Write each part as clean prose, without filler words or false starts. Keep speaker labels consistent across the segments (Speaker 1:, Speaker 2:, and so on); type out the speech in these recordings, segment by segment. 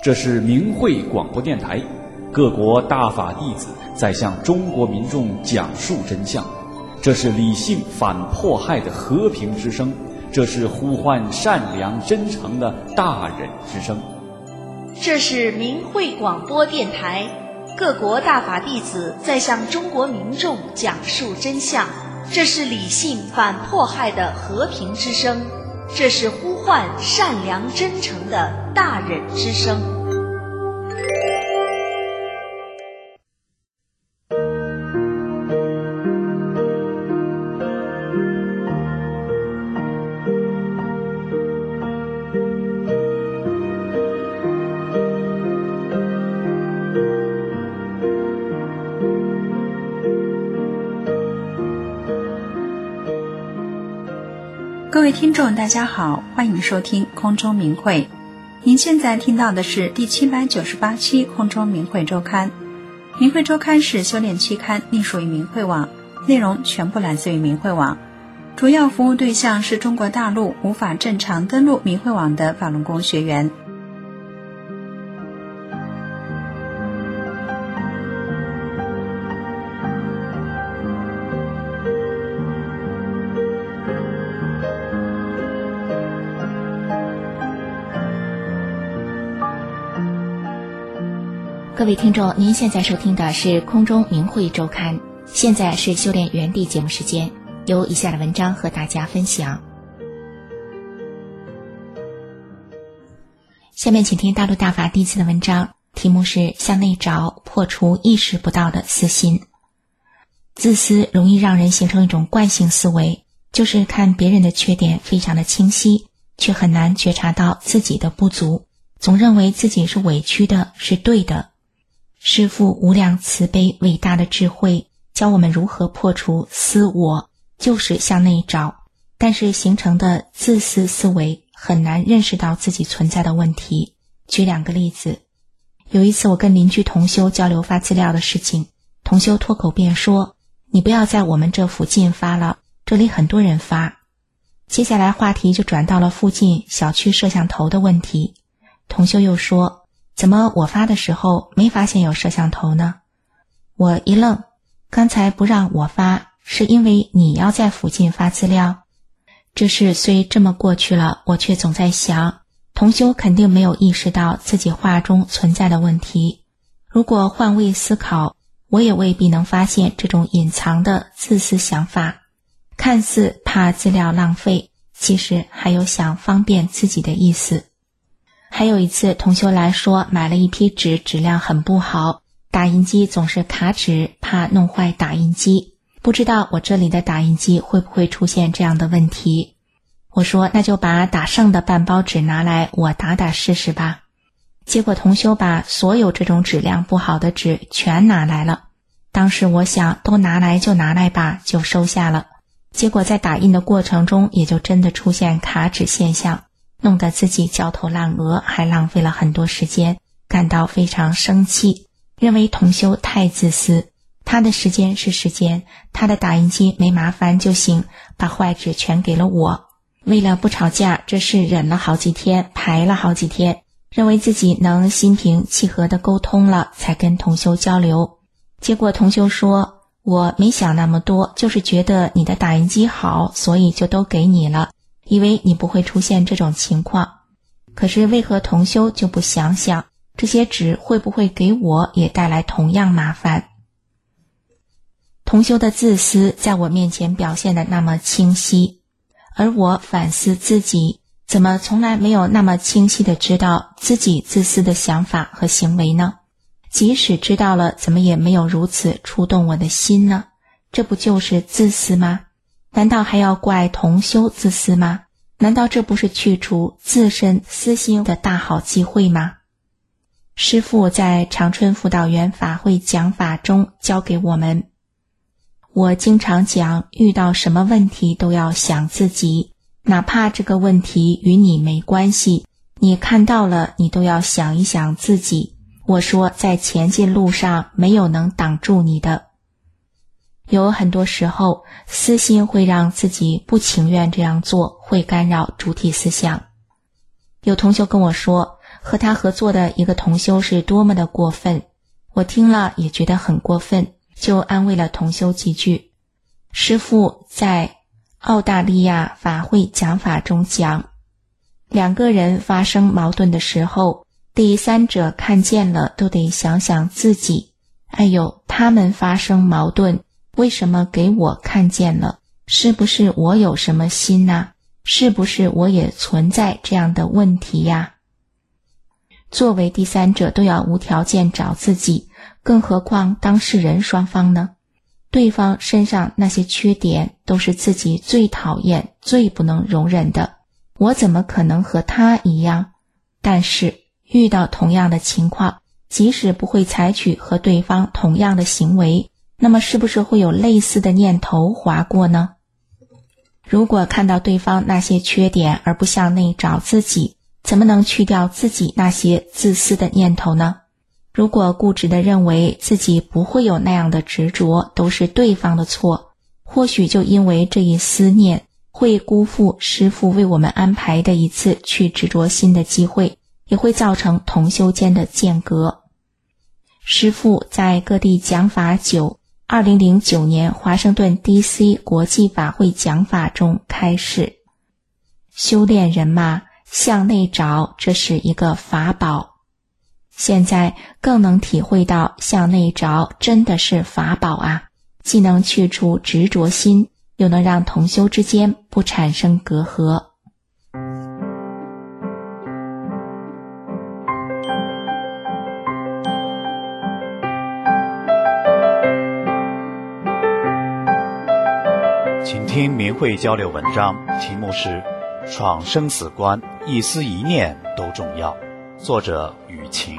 Speaker 1: 这是明慧广播电台，各国大法弟子在向中国民众讲述真相。这是理性反迫害的和平之声，这是呼唤善良真诚的大忍之声。
Speaker 2: 这是明慧广播电台，各国大法弟子在向中国民众讲述真相。这是理性反迫害的和平之声，这是呼唤善良真诚的大忍之声。
Speaker 3: 各位听众大家好，欢迎收听空中明慧。您现在听到的是第798期空中明慧周刊。明慧周刊是修炼期刊，隶属于明慧网，内容全部来自于明慧网，主要服务对象是中国大陆无法正常登录明慧网的法轮功学员。
Speaker 4: 各位听众，您现在收听的是空中明慧周刊，现在是修炼原地节目时间，由以下的文章和大家分享。下面请听大陆大法弟子的文章，题目是向内找，破除意识不到的私心。自私容易让人形成一种惯性思维，就是看别人的缺点非常的清晰，却很难觉察到自己的不足，总认为自己是委屈的，是对的。师父无量慈悲伟大的智慧教我们如何破除私我，就是向内找，但是形成的自私思维很难认识到自己存在的问题。举2个例子。有一次我跟邻居同修交流发资料的事情，同修脱口便说，你不要在我们这附近发了，这里很多人发。接下来话题就转到了附近小区摄像头的问题，同修又说，怎么我发的时候没发现有摄像头呢？我一愣，刚才不让我发，是因为你要在附近发资料。这事虽这么过去了，我却总在想，同修肯定没有意识到自己话中存在的问题。如果换位思考，我也未必能发现这种隐藏的自私想法。看似怕资料浪费，其实还有想方便自己的意思。还有一次同修来说，买了一批纸，质量很不好，打印机总是卡纸，怕弄坏打印机，不知道我这里的打印机会不会出现这样的问题。我说那就把打剩的半包纸拿来，我打打试试吧。结果同修把所有这种质量不好的纸全拿来了，当时我想都拿来就拿来吧，就收下了。结果在打印的过程中也就真的出现卡纸现象，弄得自己焦头烂额，还浪费了很多时间，感到非常生气，认为同修太自私，他的时间是时间，他的打印机没麻烦就行，把坏纸全给了我。为了不吵架，这事忍了好几天，排了好几天，认为自己能心平气和地沟通了，才跟同修交流。结果同修说，我没想那么多，就是觉得你的打印机好，所以就都给你了，以为你不会出现这种情况。可是为何同修就不想想，这些纸会不会给我也带来同样麻烦？同修的自私在我面前表现得那么清晰，而我反思自己，怎么从来没有那么清晰地知道自己自私的想法和行为呢？即使知道了，怎么也没有如此触动我的心呢？这不就是自私吗？难道还要怪同修自私吗？难道这不是去除自身私心的大好机会吗？师父在长春辅导员法会讲法中教给我们，我经常讲，遇到什么问题都要想自己，哪怕这个问题与你没关系，你看到了，你都要想一想自己。我说，在前进路上没有能挡住你的。有很多时候，私心会让自己不情愿这样做，会干扰主体思想。有同学跟我说， 和他合作的一个同修是多么的过分，我听了也觉得很过分，就安慰了同修几句。师父在澳大利亚法会讲法中讲，两个人发生矛盾的时候，第三者看见了都得想想自己，哎呦，他们发生矛盾，为什么给我看见了？是不是我有什么心啊？是不是我也存在这样的问题呀？作为第三者都要无条件找自己，更何况当事人双方呢？对方身上那些缺点都是自己最讨厌、最不能容忍的，我怎么可能和他一样？但是遇到同样的情况，即使不会采取和对方同样的行为，那么是不是会有类似的念头划过呢？如果看到对方那些缺点而不向内找自己，怎么能去掉自己那些自私的念头呢？如果固执地认为自己不会有那样的执着，都是对方的错，或许就因为这一思念，会辜负师父为我们安排的一次去执着心的机会，也会造成同修间的间隔。师父在各地讲法久，2009年华盛顿 DC 国际法会讲法中开示，修炼人嘛，向内找，这是一个法宝。现在更能体会到向内找真的是法宝啊，既能去除执着心，又能让同修之间不产生隔阂。
Speaker 5: 请听明慧交流文章，题目是闯生死关，一丝一念都重要，作者雨晴。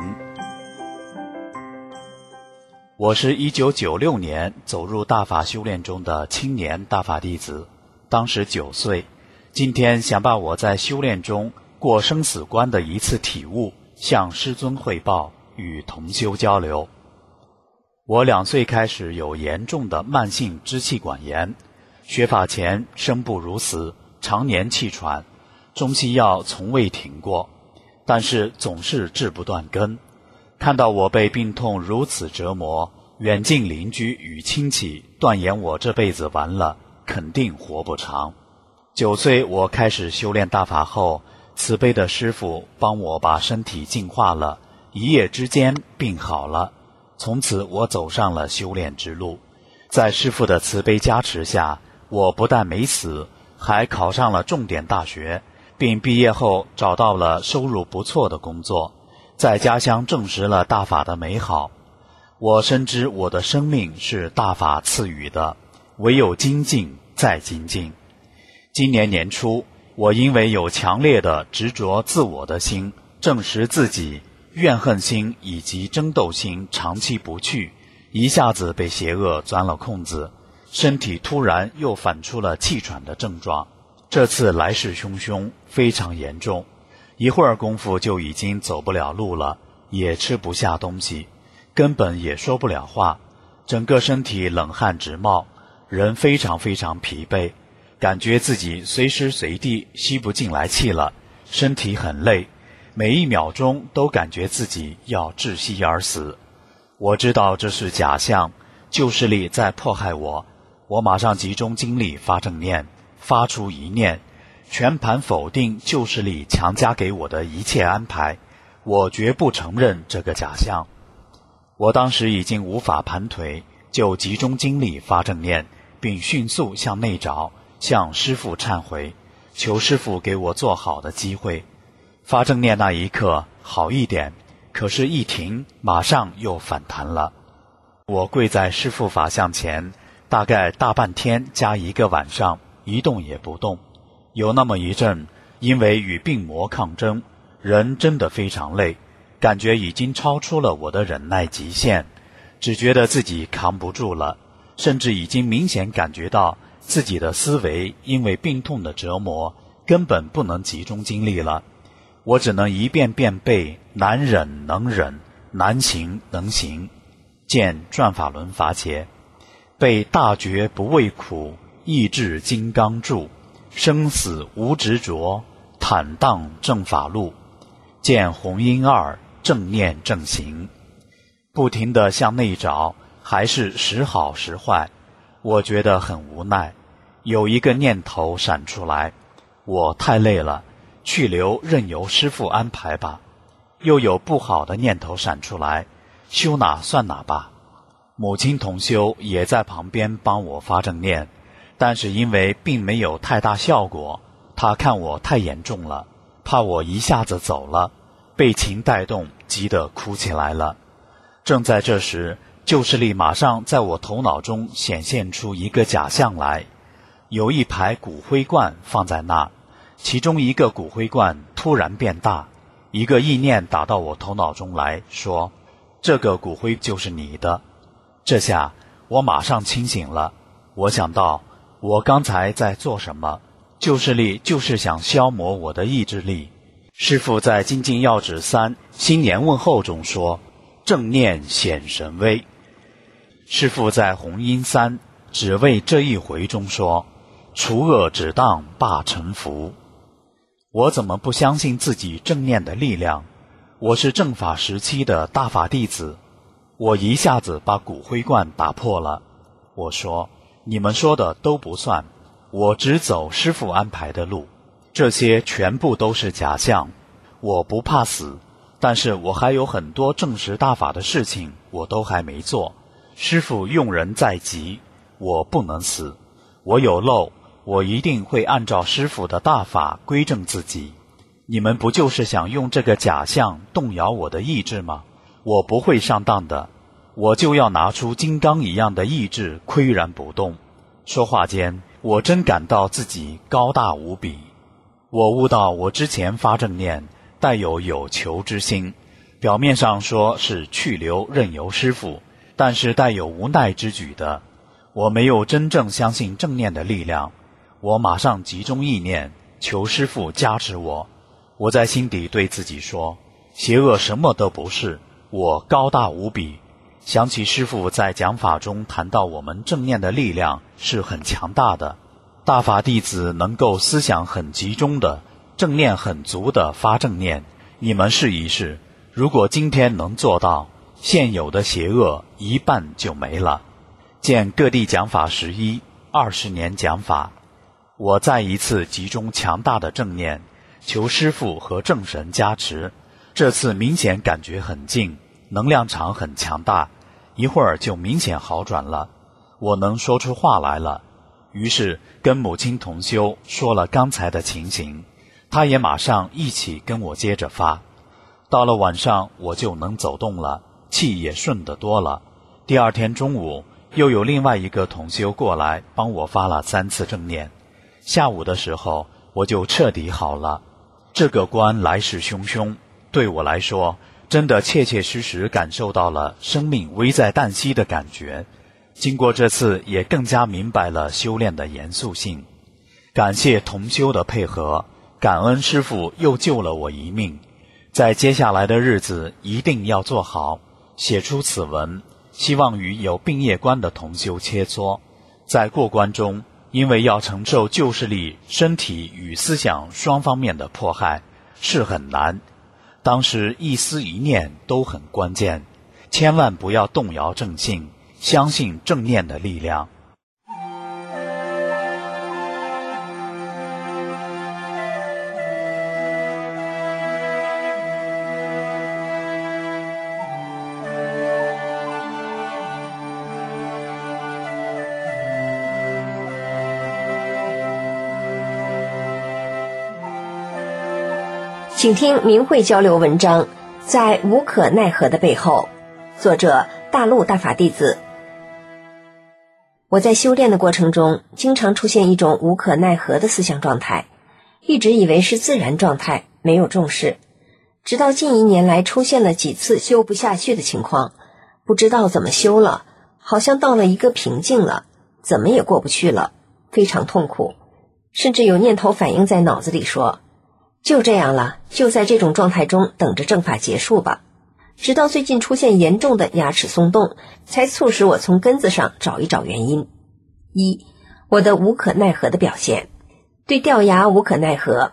Speaker 5: 我是1996年走入大法修炼中的青年大法弟子，当时9岁。今天想把我在修炼中过生死关的一次体悟向师尊汇报，与同修交流。我2岁开始有严重的慢性支气管炎，学法前生不如死，常年气喘，中西药从未停过，但是总是治不断根。看到我被病痛如此折磨，远近邻居与亲戚断言我这辈子完了，肯定活不长。9岁我开始修炼大法后，慈悲的师父帮我把身体净化了，一夜之间病好了。从此我走上了修炼之路，在师父的慈悲加持下，我不但没死，还考上了重点大学，并毕业后找到了收入不错的工作，在家乡证实了大法的美好。我深知我的生命是大法赐予的，唯有精进再精进。今年年初，我因为有强烈的执着自我的心，证实自己怨恨心以及争斗心长期不去，一下子被邪恶钻了空子，身体突然又反出了气喘的症状。这次来势汹汹，非常严重，一会儿功夫就已经走不了路了，也吃不下东西，根本也说不了话，整个身体冷汗直冒，人非常非常疲惫，感觉自己随时随地吸不进来气了，身体很累，每一秒钟都感觉自己要窒息而死。我知道这是假象，旧势力在迫害我，我马上集中精力发正念，发出一念，全盘否定旧势力强加给我的一切安排，我绝不承认这个假象。我当时已经无法盘腿，就集中精力发正念，并迅速向内找，向师父忏悔，求师父给我做好的机会。发正念那一刻好一点，可是一停，马上又反弹了。我跪在师父法像前，大概大半天加1个晚上，一动也不动。有那么一阵，因为与病魔抗争，人真的非常累，感觉已经超出了我的忍耐极限，只觉得自己扛不住了，甚至已经明显感觉到自己的思维因为病痛的折磨，根本不能集中精力了。我只能一遍遍背难忍能忍，难行能行，见转法轮法解，背大觉不畏苦，意志金刚柱，生死无执着，坦荡正法路， 见红阴二，正念正行。不停地向内找，还是时好时坏，我觉得很无奈。有一个念头闪出来，我太累了，去留任由师父安排吧。又有不好的念头闪出来，修哪算哪吧。母亲同修也在旁边帮我发正念，但是因为并没有太大效果，她看我太严重了，怕我一下子走了，被情带动，急得哭起来了。正在这时，旧势力马上在我头脑中显现出一个假象来，有一排骨灰罐放在那，其中一个骨灰罐突然变大，一个意念打到我头脑中来，说这个骨灰就是你的。这下我马上清醒了，我想到我刚才在做什么，旧势力就是想消磨我的意志力。师父在精进要旨3新年问候中说，正念显神威。师父在红阴3只为这一回中说，除恶止当罢成福。我怎么不相信自己正念的力量？我是正法时期的大法弟子，我一下子把骨灰罐打破了。我说，你们说的都不算，我只走师父安排的路，这些全部都是假象。我不怕死，但是我还有很多证实大法的事情我都还没做。师父用人在即，我不能死，我有漏，我一定会按照师父的大法归正自己。你们不就是想用这个假象动摇我的意志吗？我不会上当的，我就要拿出金刚一样的意志，岿然不动。说话间，我真感到自己高大无比。我悟到我之前发正念带有求之心，表面上说是去留任由师父，但是带有无奈之举的。我没有真正相信正念的力量，我马上集中意念，求师父加持我。我在心底对自己说，邪恶什么都不是，我高大无比。想起师父在讲法中谈到我们正念的力量是很强大的，大法弟子能够思想很集中的，正念很足的发正念，你们试一试，如果今天能做到，现有的邪恶一半就没了。见各地讲法11 20年讲法，我再一次集中强大的正念，求师父和正神加持。这次明显感觉很静，能量场很强大，一会儿就明显好转了，我能说出话来了。于是跟母亲同修说了刚才的情形，她也马上一起跟我接着发。到了晚上我就能走动了，气也顺得多了。第二天中午又有另外一个同修过来帮我发了3次正念，下午的时候我就彻底好了。这个关来势汹汹，对我来说真的切切实实感受到了生命危在旦夕的感觉。经过这次也更加明白了修炼的严肃性。感谢同修的配合，感恩师父又救了我一命。在接下来的日子一定要做好，写出此文，希望与有病业关的同修切磋。在过关中，因为要承受旧势力身体与思想双方面的迫害，是很难。当时一思一念都很关键，千万不要动摇正信，相信正念的力量。
Speaker 6: 请听明慧交流文章，在无可奈何的背后。作者大陆大法弟子。我在修炼的过程中，经常出现一种无可奈何的思想状态，一直以为是自然状态，没有重视。直到近1年来出现了几次修不下去的情况，不知道怎么修了，好像到了一个瓶颈了，怎么也过不去了，非常痛苦。甚至有念头反应在脑子里说，就这样了，就在这种状态中等着正法结束吧。直到最近出现严重的牙齿松动，才促使我从根子上找一找原因。1. 我的无可奈何的表现。对掉牙无可奈何，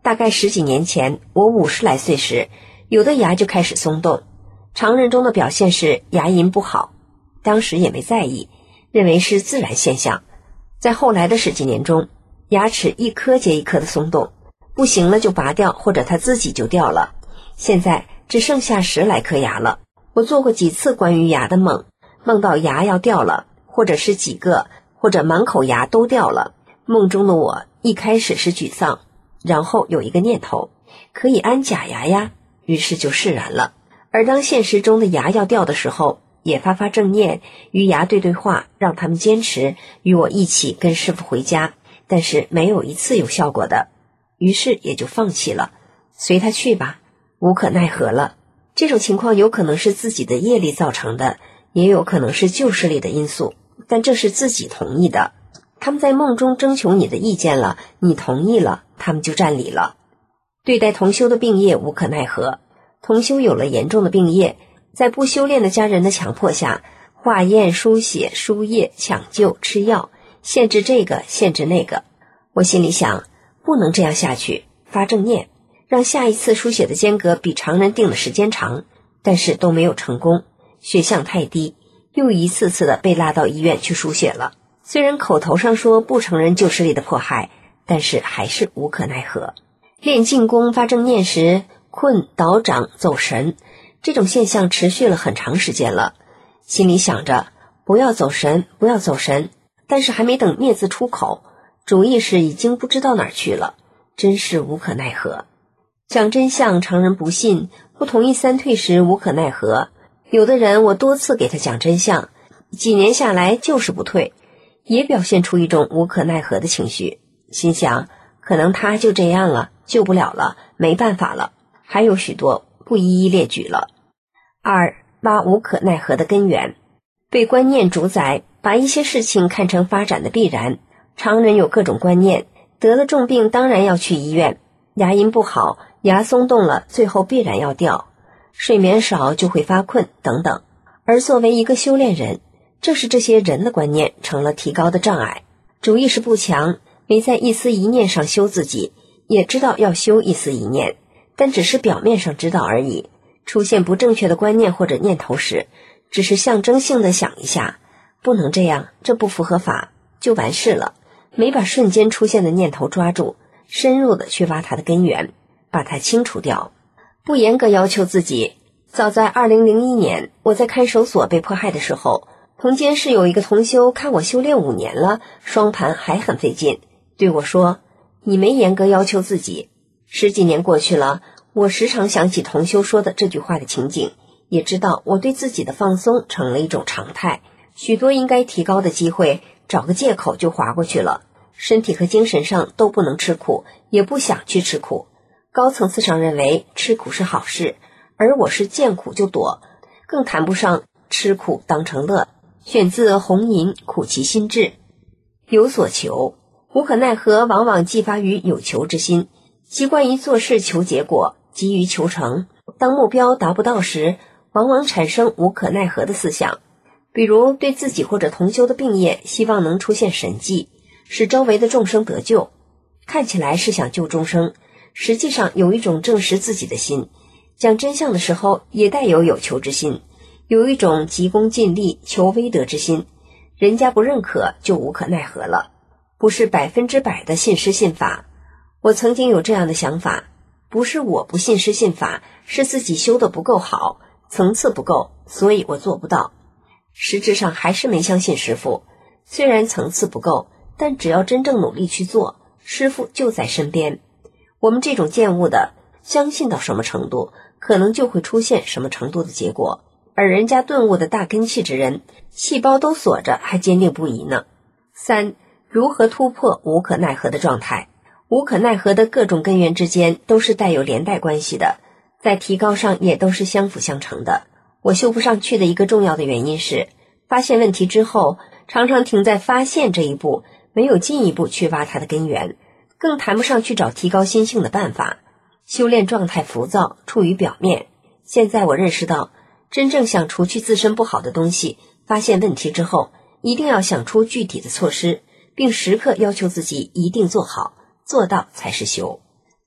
Speaker 6: 大概10几年前，我50来岁时，有的牙就开始松动，常人中的表现是牙龈不好，当时也没在意，认为是自然现象。在后来的10几年中，牙齿一颗接一颗的松动，不行了就拔掉，或者它自己就掉了。现在只剩下10来颗牙了。我做过几次关于牙的梦，梦到牙要掉了，或者是几个，或者满口牙都掉了。梦中的我一开始是沮丧，然后有一个念头，可以安假牙呀，于是就释然了。而当现实中的牙要掉的时候，也发正念，与牙对话，让他们坚持与我一起跟师父回家，但是没有一次有效果的，于是也就放弃了，随他去吧，无可奈何了。这种情况有可能是自己的业力造成的，也有可能是旧势力的因素，但这是自己同意的。他们在梦中征求你的意见了，你同意了，他们就占理了。对待同修的病业无可奈何，同修有了严重的病业，在不修炼的家人的强迫下，化验、输血、输液、抢救、吃药，限制这个限制那个。我心里想，不能这样下去，发正念，让下一次输血的间隔比常人定的时间长，但是都没有成功，血象太低，又一次次的被拉到医院去输血了。虽然口头上说不承认旧势力的迫害，但是还是无可奈何。练静功发正念时，困、倒掌、走神，这种现象持续了很长时间了。心里想着不要走神，不要走神，但是还没等念字出口，主意识已经不知道哪儿去了，真是无可奈何。讲真相常人不信，不同意三退时无可奈何。有的人我多次给他讲真相，几年下来就是不退，也表现出一种无可奈何的情绪，心想可能他就这样了，救不了了，没办法了，还有许多不一一列举了。2. 挖无可奈何的根源。被观念主宰，把一些事情看成发展的必然。常人有各种观念，得了重病当然要去医院，牙龈不好，牙松动了，最后必然要掉，睡眠少就会发困等等。而作为一个修炼人，正是这些人的观念成了提高的障碍。主意识不强，没在一丝一念上修自己，也知道要修一丝一念，但只是表面上知道而已。出现不正确的观念或者念头时，只是象征性的想一下，不能这样，这不符合法，就完事了。没把瞬间出现的念头抓住，深入的去挖它的根源，把它清除掉。不严格要求自己。早在2001年，我在看守所被迫害的时候，同监室有一个同修看我修炼5年了，双盘还很费劲，对我说，你没严格要求自己。10几年过去了，我时常想起同修说的这句话的情景，也知道我对自己的放松成了一种常态，许多应该提高的机会，找个借口就划过去了。身体和精神上都不能吃苦，也不想去吃苦。高层次上认为吃苦是好事，而我是见苦就躲，更谈不上吃苦当成乐。选自红银苦其心志。有所求，无可奈何往往寄发于有求之心，习惯于做事求结果，急于求成。当目标达不到时，往往产生无可奈何的思想，比如对自己或者同修的病业希望能出现神迹，使周围的众生得救，看起来是想救众生，实际上有一种证实自己的心。讲真相的时候也带有求之心，有一种急功近利求威德之心，人家不认可就无可奈何了，不是100%的信师信法。我曾经有这样的想法，不是我不信师信法，是自己修得不够好，层次不够，所以我做不到。实质上还是没相信师父，虽然层次不够，但只要真正努力去做，师父就在身边。我们这种见悟的，相信到什么程度，可能就会出现什么程度的结果。而人家顿悟的大根器之人，细胞都锁着，还坚定不移呢。3. 如何突破无可奈何的状态？无可奈何的各种根源之间都是带有连带关系的，在提高上也都是相辅相成的。我修不上去的一个重要的原因是，发现问题之后，常常停在发现这一步，没有进一步去挖它的根源，更谈不上去找提高心性的办法。修炼状态浮躁，处于表面。现在我认识到，真正想除去自身不好的东西，发现问题之后，一定要想出具体的措施，并时刻要求自己一定做好，做到才是修。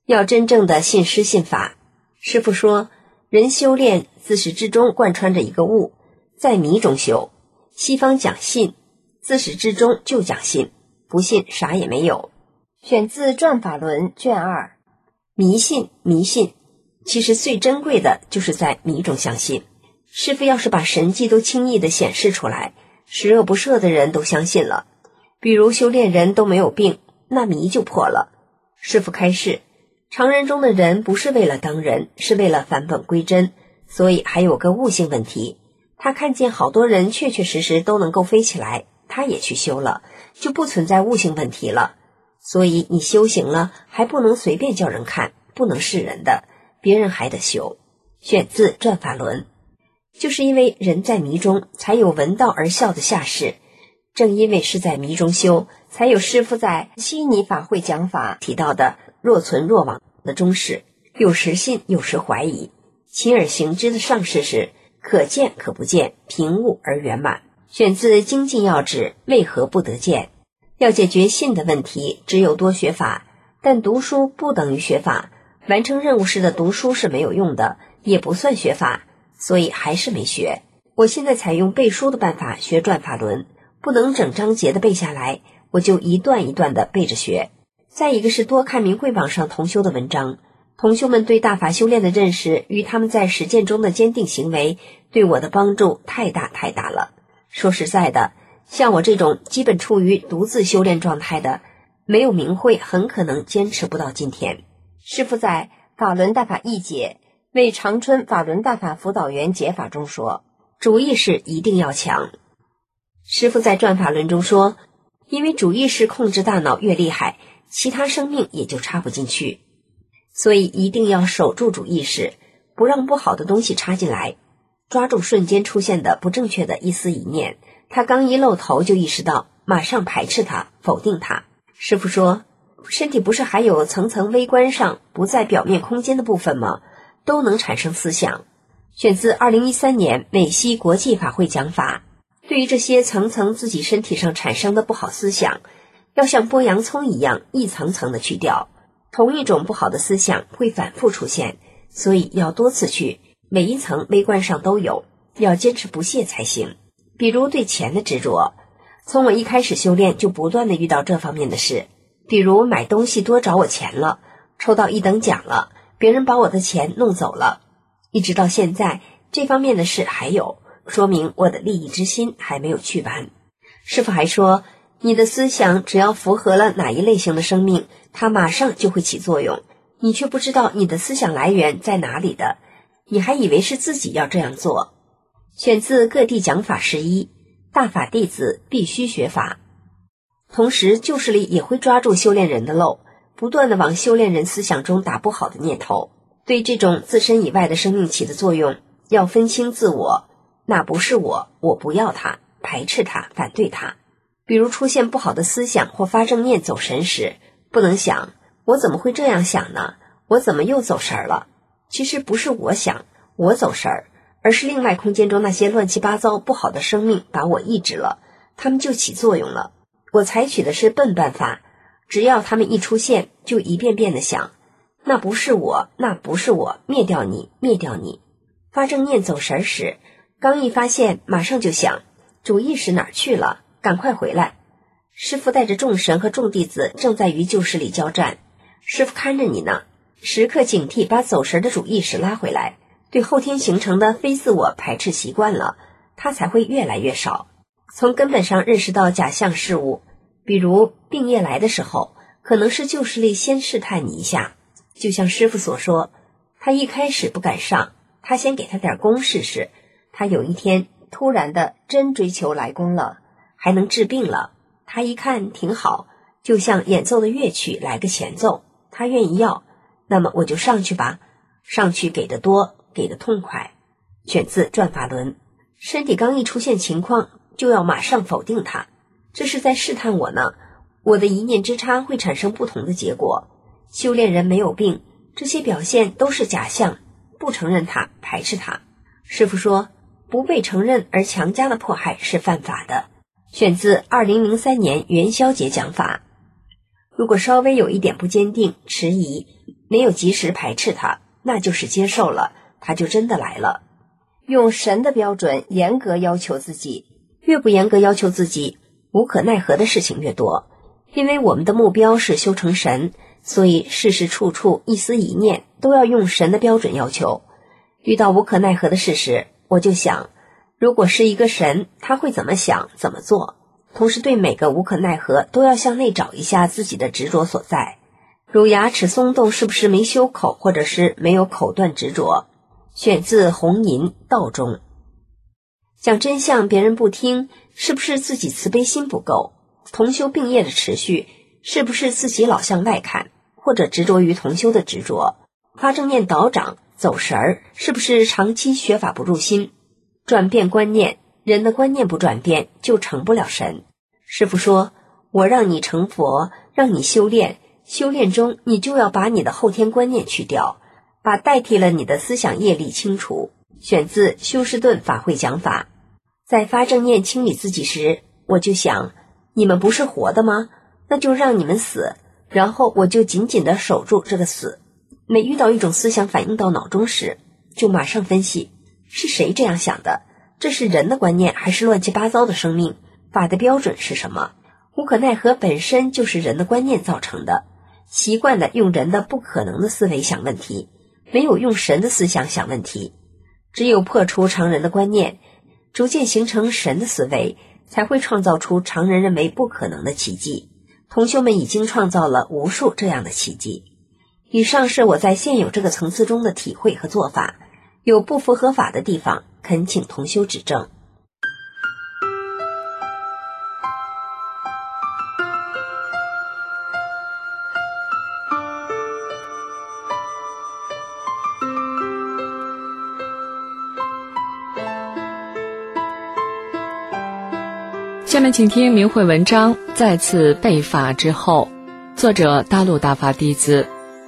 Speaker 6: 要真正的信师信法。师父说，人修炼自始至终贯穿着一个悟，在迷中修。西方讲信，自始至终就讲信，不信啥也没有。选自《转法轮》卷2。迷信，其实最珍贵的就是在迷中相信。师父要是把神迹都轻易地显示出来，十恶不赦的人都相信了。比如修炼人都没有病，那迷就破了。师父开示，常人中的人不是为了当人，是为了返本归真，所以还有个悟性问题。他看见好多人确确实实都能够飞起来，他也去修了，就不存在悟性问题了。所以你修行了，还不能随便叫人看，不能示人的，别人还得修。选自《转法轮》。就是因为人在迷中，才有闻道而笑的下士。正因为是在迷中修，才有师父在悉尼法会讲法提到的若存若往的中士，有时信，有时怀疑。勤而行之的上士是可见可不见，平悟而圆满。选自《精进要旨》，为何不得见？要解决信的问题，只有多学法，但读书不等于学法，完成任务式的读书是没有用的，也不算学法，所以还是没学。我现在采用背书的办法学转法轮，不能整章节的背下来，我就一段一段的背着学。再一个是多看明慧网上同修的文章，同修们对大法修炼的认识与他们在实践中的坚定行为，对我的帮助太大了。说实在的，像我这种基本处于独自修炼状态的，没有明慧很可能坚持不到今天。师父在《法轮大法译解》为长春法轮大法辅导员解法中说，主意识一定要强。师父在转法轮中说，因为主意识控制大脑越厉害，其他生命也就插不进去，所以一定要守住主意识，不让不好的东西插进来，抓住瞬间出现的不正确的一丝一念，他刚一露头就意识到，马上排斥它，否定它。师父说，身体不是还有层层微观上不在表面空间的部分吗？都能产生思想。选自2013年美西国际法会讲法。对于这些层层自己身体上产生的不好思想，要像剥洋葱一样一层层的去掉。同一种不好的思想会反复出现，所以要多次去，每一层微观上都有，要坚持不懈才行。比如对钱的执着，从我一开始修炼就不断的遇到这方面的事。比如买东西多找我钱了，抽到1等奖了，别人把我的钱弄走了，一直到现在这方面的事还有，说明我的利益之心还没有去完。师父还说，你的思想只要符合了哪一类型的生命，它马上就会起作用，你却不知道你的思想来源在哪里的，你还以为是自己要这样做。选自各地讲法11，大法弟子必须学法。同时旧势力也会抓住修炼人的漏，不断的往修炼人思想中打不好的念头，对这种自身以外的生命起的作用，要分清自我，那不是我，我不要它，排斥它，反对它。比如出现不好的思想或发正念走神时，不能想，我怎么会这样想呢？我怎么又走神了？其实不是我想，我走神儿，而是另外空间中那些乱七八糟不好的生命把我抑制了，他们就起作用了。我采取的是笨办法，只要他们一出现，就一遍遍的想，那不是我，那不是我，灭掉你，灭掉你。发正念走神时，刚一发现，马上就想，主意识哪儿去了？赶快回来。师父带着众神和众弟子正在与旧势力交战，师父看着你呢，时刻警惕，把走神的主意识拉回来。对后天形成的非自我排斥习惯了，它才会越来越少。从根本上认识到假象事物，比如病业来的时候，可能是旧势力先试探你一下，就像师父所说，他一开始不敢上，他先给他点功试试，他有一天突然的真追求来功了，还能治病了，他一看挺好，就像演奏的乐曲来个前奏，他愿意要，那么我就上去吧，上去给的多，给的痛快。选自转法轮。身体刚一出现情况，就要马上否定它，这是在试探我呢，我的一念之差会产生不同的结果。修炼人没有病，这些表现都是假象，不承认它，排斥它。师父说，不被承认而强加的迫害是犯法的。选自2003年元宵节讲法。如果稍微有一点不坚定、迟疑， 没有及时排斥它，那就是接受了，它就真的来了。用神的标准严格要求自己，越不严格要求自己，无可奈何的事情越多。因为我们的目标是修成神，所以事事处处一丝一念都要用神的标准要求。遇到无可奈何的事时，我就想，如果是一个神，他会怎么想怎么做。同时对每个无可奈何都要向内找一下自己的执着所在，如牙齿松动是不是没修口，或者是没有口断执着。选自红吟道中。讲真相别人不听，是不是自己慈悲心不够？同修并业的持续，是不是自己老向外看，或者执着于同修的执着？发正念导长走神儿，是不是长期学法不入心？转变观念，人的观念不转变就成不了神。师父说，我让你成佛，让你修炼，修炼中你就要把你的后天观念去掉，把代替了你的思想业力清除。选自休斯顿法会讲法。在发正念清理自己时，我就想，你们不是活的吗？那就让你们死，然后我就紧紧地守住这个死。每遇到一种思想反映到脑中时，就马上分析，是谁这样想的？这是人的观念还是乱七八糟的生命？法的标准是什么？无可奈何本身就是人的观念造成的，习惯的用人的不可能的思维想问题，没有用神的思想想问题。只有破除常人的观念，逐渐形成神的思维，才会创造出常人认为不可能的奇迹。同修们已经创造了无数这样的奇迹。以上是我在现有这个层次中的体会和做法，有不符合法的地方，恳请同修指正。
Speaker 7: 下面请听明慧文章《再次被法之后》，作者大陆大法弟子。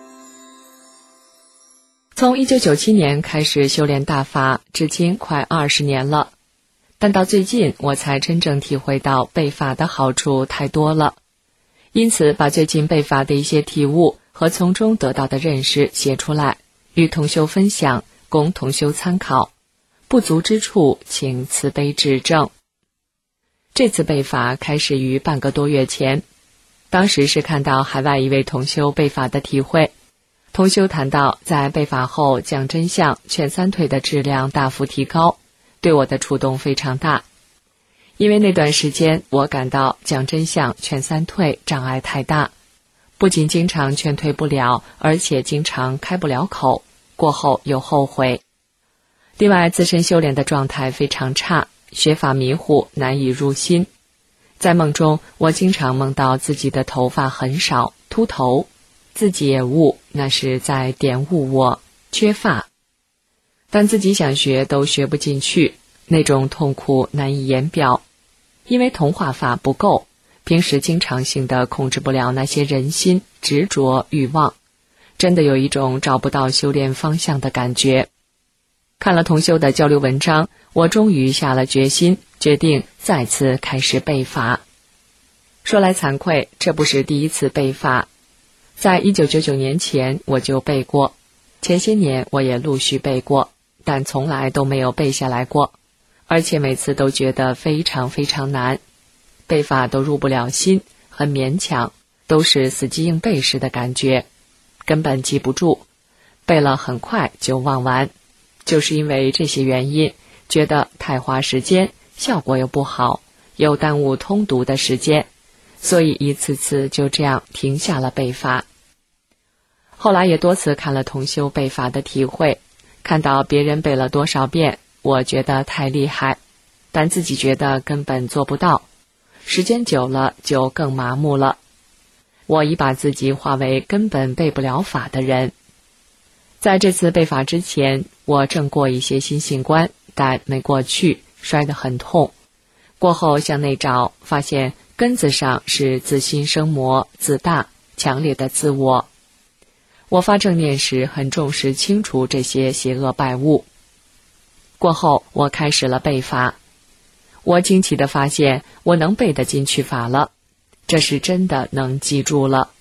Speaker 7: 从1997年开始修炼大法，至今快20年了，但到最近我才真正体会到被法的好处太多了，因此把最近被法的一些体悟和从中得到的认识写出来，与同修分享，供同修参考。不足之处，请慈悲指正。这次被法开始于半个多月前，当时是看到海外一位同修被法的体会。同修谈到在被法后讲真相劝三退的质量大幅提高，对我的触动非常大。因为那段时间我感到讲真相劝三退障碍太大，不仅经常劝退不了，而且经常开不了口，过后又后悔。另外自身修炼的状态非常差，学法迷糊，难以入心。在梦中，我经常梦到自己的头发很少，秃头，自己也悟那是在点悟我缺发，但自己想学都学不进去，那种痛苦难以言表。因为同化法不够，平时经常性的控制不了那些人心、执着、欲望，真的有一种找不到修炼方向的感觉。看了同修的交流文章，我终于下了决心，决定再次开始背法。说来惭愧，这不是第一次背法，在1999年前我就背过，前些年我也陆续背过，但从来都没有背下来过，而且每次都觉得非常非常难，背法都入不了心，很勉强，都是死记硬背时的感觉，根本记不住，背了很快就忘完。就是因为这些原因，觉得太花时间，效果又不好，又耽误通读的时间，所以一次次就这样停下了背法。后来也多次看了同修背法的体会，看到别人背了多少遍，我觉得太厉害，但自己觉得根本做不到，时间久了就更麻木了。我已把自己化为根本背不了法的人。在这次背法之前，我正过一些心性观，但没过去，摔得很痛。过后向内找，发现根子上是自心生魔、自大、强烈的自我。我发正念时很重视清除这些邪恶败物。过后我开始了背法，我惊奇地发现我能背得进去法了，这是真的能记住了。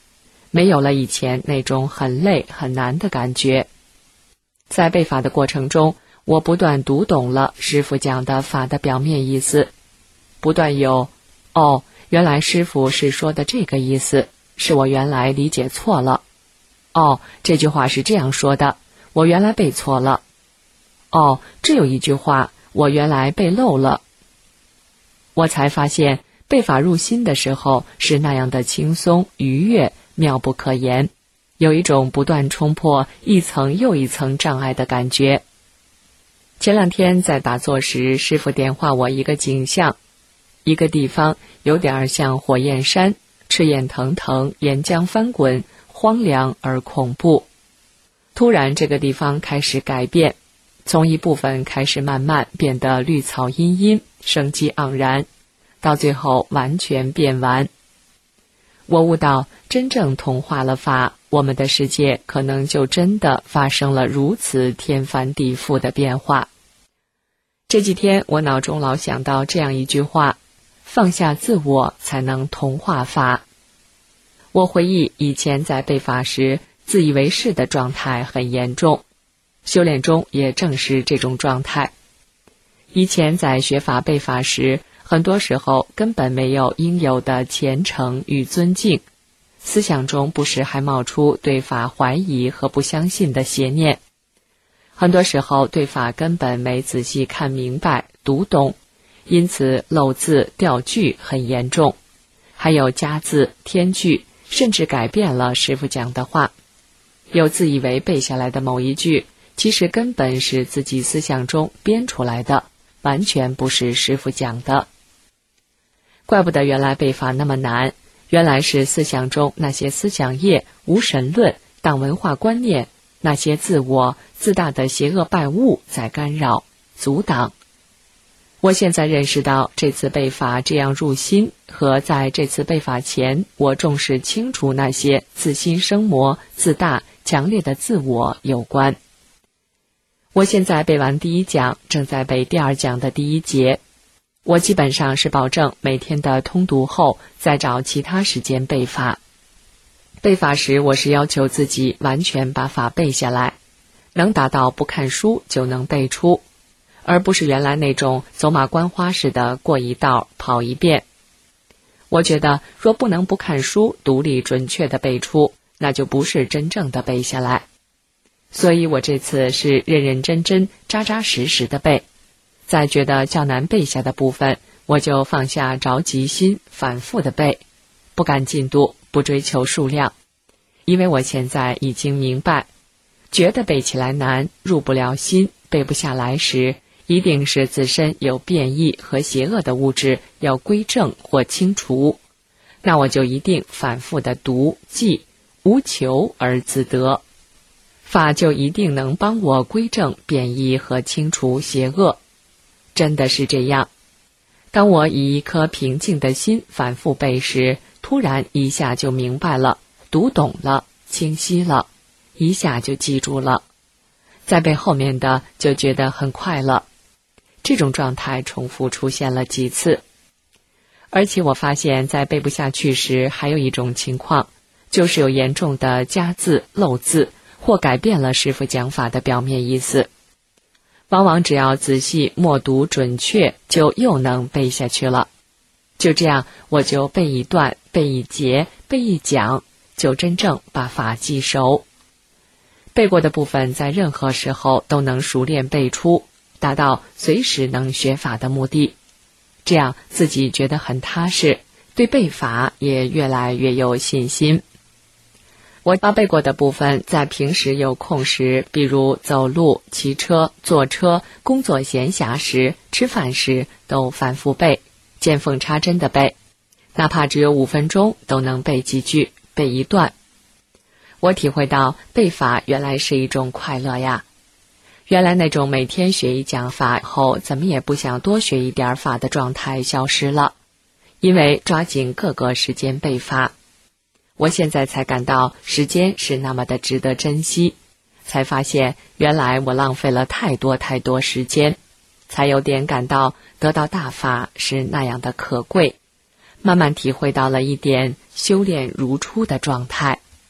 Speaker 7: 没有了以前那种很累很难的感觉。在背法的过程中，我不断读懂了师父讲的法的表面意思，不断有原来师父是说的这个意思，是我原来理解错了。这句话是这样说的，我原来背错了。这有一句话我原来背漏了。我才发现背法入心的时候是那样的轻松愉悦，妙不可言，有一种不断冲破一层又一层障碍的感觉。前2天在打坐时，师父点化我一个景象，一个地方有点像火焰山，赤焰腾腾，岩浆翻滚，荒凉而恐怖。突然这个地方开始改变，从一部分开始慢慢变得绿草茵茵，生机盎然，到最后完全变完。我悟到，真正同化了法，我们的世界可能就真的发生了如此天翻地覆的变化。这几天我脑中老想到这样一句话，放下自我才能同化法。我回忆以前在背法时，自以为是的状态很严重，修炼中也正是这种状态。以前在学法背法时，很多时候根本没有应有的虔诚与尊敬，思想中不时还冒出对法怀疑和不相信的邪念。很多时候对法根本没仔细看明白读懂，因此漏字掉句很严重，还有加字添句，甚至改变了师父讲的话。有自以为背下来的某一句，其实根本是自己思想中编出来的，完全不是师父讲的。怪不得原来背法那么难，原来是思想中那些思想业、无神论、党文化观念，那些自我自大的邪恶败物在干扰阻挡。我现在认识到，这次背法这样入心，和在这次背法前我重视清除那些自心生魔、自大强烈的自我有关。我现在背完第1讲，正在背第2讲的第1节。我基本上是保证每天的通读后，再找其他时间背法。背法时，我是要求自己完全把法背下来，能达到不看书就能背出，而不是原来那种走马观花似的过一道跑一遍。我觉得若不能不看书独立准确地背出，那就不是真正的背下来。所以我这次是认认真真扎扎实实的背，在觉得较难背下的部分，我就放下着急心，反复的背，不赶进度，不追求数量。因为我现在已经明白，觉得背起来难，入不了心，背不下来时，一定是自身有变异和邪恶的物质要归正或清除，那我就一定反复的读记，无求而自得，法就一定能帮我归正变异和清除邪恶。真的是这样。当我以一颗平静的心反复背时，突然一下就明白了，读懂了，清晰了，一下就记住了。再背后面的就觉得很快乐。这种状态重复出现了几次。而且我发现在背不下去时，还有一种情况，就是有严重的加字漏字，或改变了师父讲法的表面意思。往往只要仔细默读准确，就又能背下去了。就这样，我就背一段，背一节，背一讲，就真正把法记熟。背过的部分在任何时候都能熟练背出，达到随时能学法的目的。这样自己觉得很踏实，对背法也越来越有信心。我把背过的部分在平时有空时，比如走路、骑车、坐车、工作闲暇时、吃饭时，都反复背，见缝插针的背，哪怕只有5分钟都能背几句，背一段。我体会到背法原来是一种快乐呀。原来那种每天学一讲法后怎么也不想多学一点法的状态消失了，因为抓紧各个时间背法。我现在才感到时间是那么的值得珍惜，才发现原来我浪费了太多时间，才有点感到得到大法是那样的可贵，慢慢体会到了一点修炼如初的状态。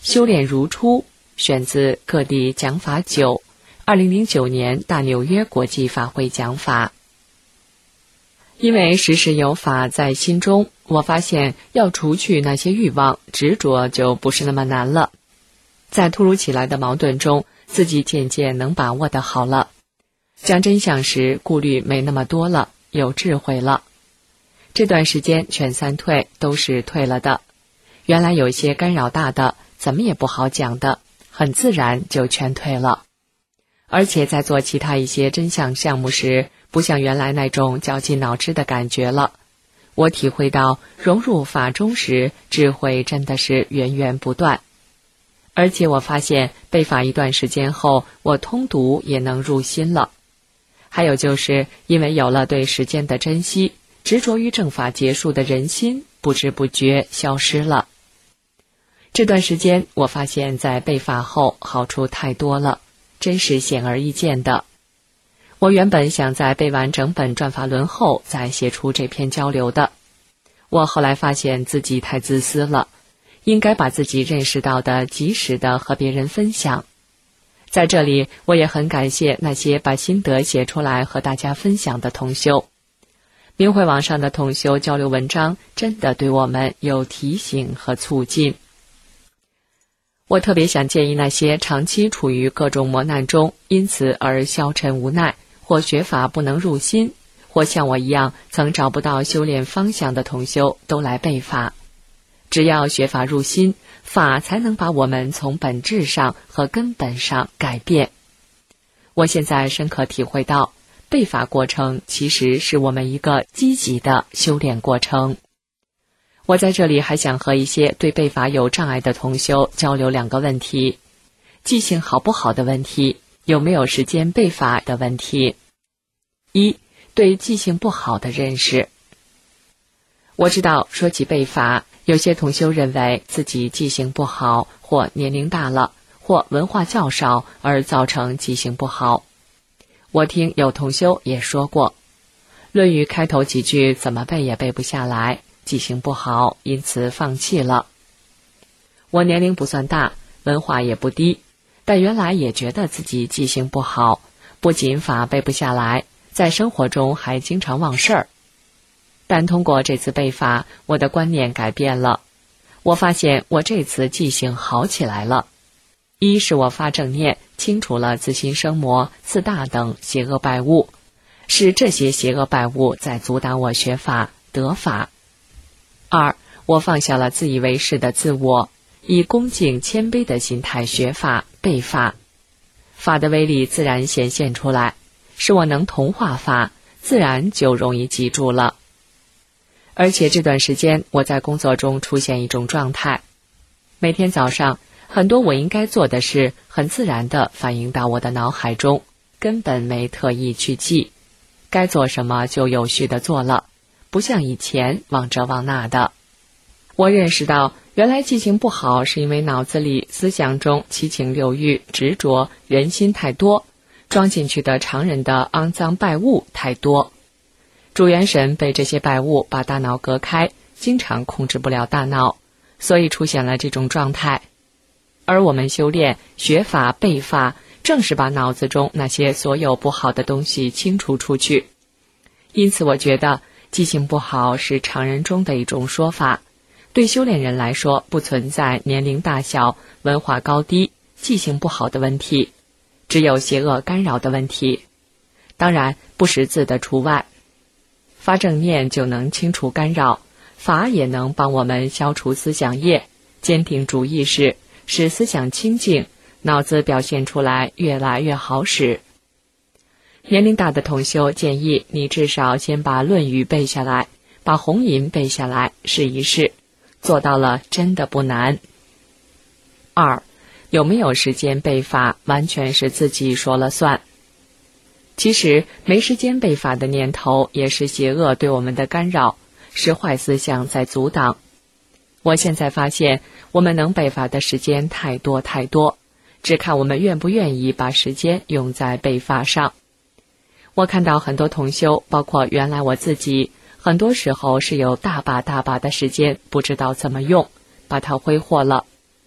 Speaker 7: 修炼如初，选自各地讲法9 2009年大纽约国际法会讲法。因为时时有法在心中，我发现要除去那些欲望执着就不是那么难了。在突如其来的矛盾中，自己渐渐能把握得好了。讲真相时顾虑没那么多了，有智慧了。这段时间全3退都是退了的，原来有些干扰大的怎么也不好讲的，很自然就全退了。而且在做其他一些真相项目时，不像原来那种绞尽脑汁的感觉了。我体会到融入法中时，智慧真的是源源不断。而且我发现被法一段时间后，我通读也能入心了。还有就是因为有了对时间的珍惜，执着于正法结束的人心不知不觉消失了。这段时间我发现在被法后好处太多了，真是显而易见的。我原本想在背完整本转法轮后再写出这篇交流的，我后来发现自己太自私了，应该把自己认识到的及时的和别人分享。在这里我也很感谢那些把心得写出来和大家分享的同修。明慧网上的同修交流文章真的对我们有提醒和促进。我特别想建议那些长期处于各种磨难中，因此而消沉无奈，或学法不能入心，或像我一样曾找不到修炼方向的同修都来背法。只要学法入心，法才能把我们从本质上和根本上改变。我现在深刻体会到，背法过程其实是我们一个积极的修炼过程。我在这里还想和一些对背法有障碍的同修交流2个问题：记性好不好的问题，有没有时间背法的问题。1. 对记性不好的认识。我知道说起背法，有些同修认为自己记性不好，或年龄大了，或文化较少而造成记性不好。我听有同修也说过，《论语》开头几句怎么背也背不下来，记性不好，因此放弃了。我年龄不算大，文化也不低，但原来也觉得自己记性不好，不仅法背不下来，在生活中还经常忘事儿。但通过这次背法，我的观念改变了。我发现我这次记性好起来了。1是我发正念，清除了自心生魔、自大等邪恶败物，是这些邪恶败物在阻挡我学法得法。2，我放下了自以为是的自我，以恭敬谦卑的心态学法背法，法的威力自然显现出来，使我能同化法，自然就容易记住了。而且这段时间我在工作中出现一种状态，每天早上很多我应该做的事很自然地反映到我的脑海中，根本没特意去记，该做什么就有序地做了，不像以前忘这忘那的。我认识到原来记性不好是因为脑子里思想中七情六欲执着人心太多，装进去的常人的肮脏败物太多，主元神被这些败物把大脑隔开，经常控制不了大脑，所以出现了这种状态。而我们修炼学法背法，正是把脑子中那些所有不好的东西清除出去。因此我觉得记性不好是常人中的一种说法，对修炼人来说不存在年龄大小、文化高低、记性不好的问题，只有邪恶干扰的问题，当然不识字的除外。发正念就能清除干扰，法也能帮我们消除思想业，坚定主意识，使思想清净，脑子表现出来越来越好使。年龄大的同修建议你至少先把《论语》背下来，把《红银》背下来试一试，做到了真的不难。2，有没有时间背法完全是自己说了算。其实没时间背法的念头也是邪恶对我们的干扰，是坏思想在阻挡。我现在发现我们能背法的时间太多太多，只看我们愿不愿意把时间用在背法上。我看到很多同修，包括原来我自己，很多时候是有大把大把的时间不知道怎么用，把它挥霍了。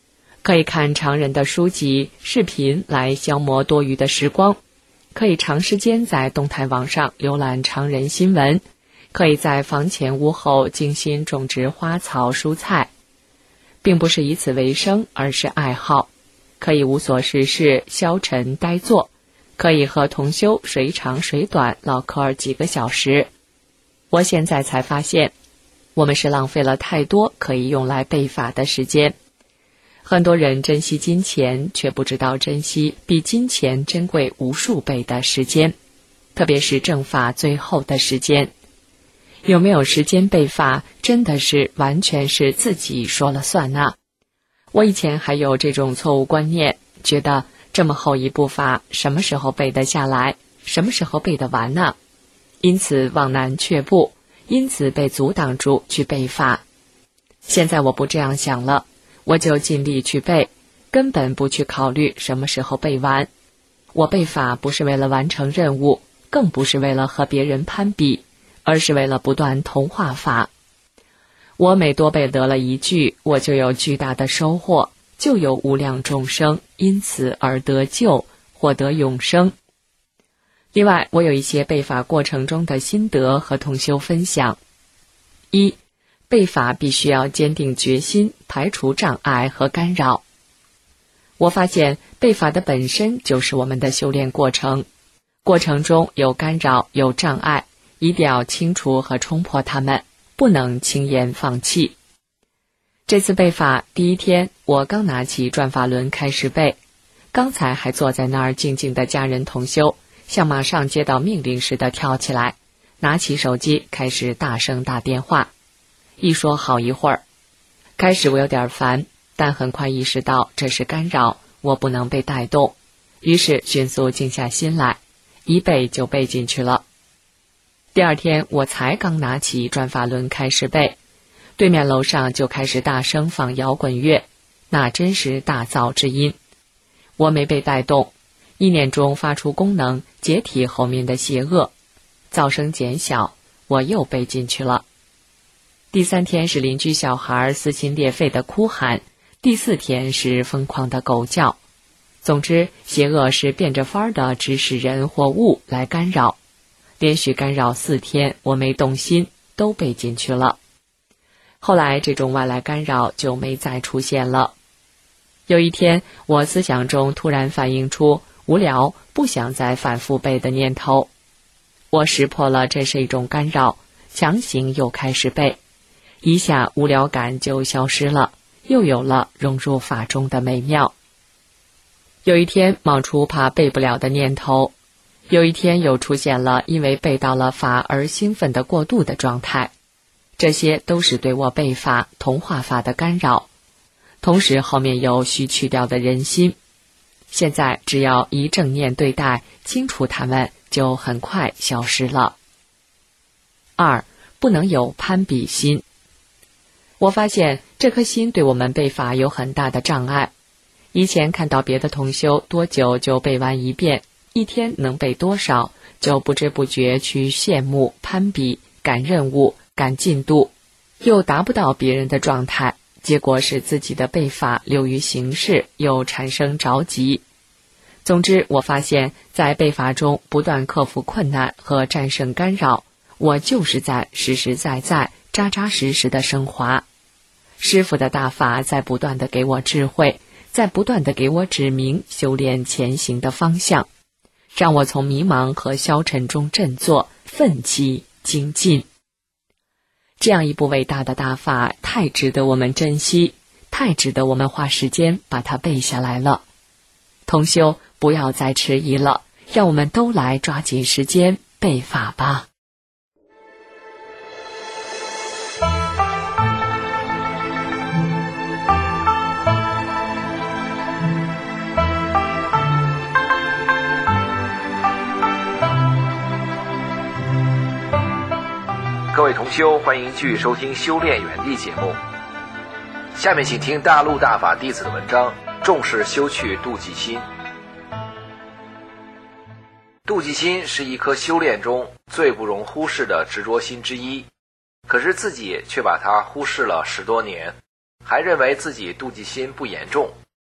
Speaker 7: 可以看常人的书籍、视频来消磨多余的时光，可以长时间在动态网上浏览常人新闻，可以在房前屋后精心种植花草蔬菜，并不是以此为生，而是爱好。可以无所事事，消沉呆坐，可以和同修谁长谁短唠嗑几个小时。我现在才发现，我们是浪费了太多可以用来背法的时间。很多人珍惜金钱，却不知道珍惜比金钱珍贵无数倍的时间，特别是正法最后的时间。有没有时间背法，真的是完全是自己说了算啊！我以前还有这种错误观念，觉得这么厚一部法，什么时候背得下来，什么时候背得完呢？因此望南却步，因此被阻挡住去背法。现在我不这样想了，我就尽力去背，根本不去考虑什么时候背完。我背法不是为了完成任务，更不是为了和别人攀比，而是为了不断同化法。我每多背得了一句，我就有巨大的收获，就有无量众生因此而得救，获得永生。另外，我有一些背法过程中的心得和同修分享。一、背法必须要坚定决心，排除障碍和干扰。我发现背法的本身就是我们的修炼过程，过程中有干扰有障碍，一定要清除和冲破它们，不能轻言放弃。这次背法第一天，我刚拿起转法轮开始背，刚才还坐在那儿静静的家人同修，像马上接到命令似的跳起来，拿起手机开始大声打电话，一说好一会儿。开始我有点烦，但很快意识到这是干扰，我不能被带动，于是迅速静下心来，一背就背进去了。第二天我才刚拿起转法轮开始背，对面楼上就开始大声放摇滚乐，那真是大噪之音。我没被带动，意念中发出功能解体后面的邪恶，噪声减小，我又背进去了。第三天是邻居小孩撕心裂肺的哭喊，第四天是疯狂的狗叫。总之，邪恶是变着法儿的指使人或物来干扰，连续干扰4天，我没动心，都背进去了。后来这种外来干扰就没再出现了。有一天，我思想中突然反映出无聊，不想再反复背的念头。我识破了这是一种干扰，强行又开始背，一下无聊感就消失了，又有了融入法中的美妙。有一天冒出怕背不了的念头，有一天又出现了因为背到了法而兴奋的过度的状态，这些都是对我背法同化法的干扰，同时后面有需去掉的人心。现在只要以正念对待，清除它们，就很快消失了。2、不能有攀比心。我发现这颗心对我们背法有很大的障碍。以前看到别的同修多久就背完一遍，一天能背多少，就不知不觉去羡慕、攀比、赶任务、赶进度，又达不到别人的状态，结果使自己的背法流于形式，又产生着急。总之，我发现在背法中不断克服困难和战胜干扰，我就是在实实在在、扎扎实实的升华。师父的大法在不断的给我智慧，在不断的给我指明修炼前行的方向，让我从迷茫和消沉中振作，奋起精进。这样一部伟大的大法，太值得我们珍惜，太值得我们花时间把它背下来了。同修，不要再迟疑了，让我们都来抓紧时间背法吧。
Speaker 8: 各位同修，欢迎继续收听修炼原地节目。下面请听大陆大法弟子的文章，重视修去妒忌心。妒忌心是一颗修炼中最不容忽视的执着心之一，可是自己却把它忽视了10多年，还认为自己妒忌心不严重，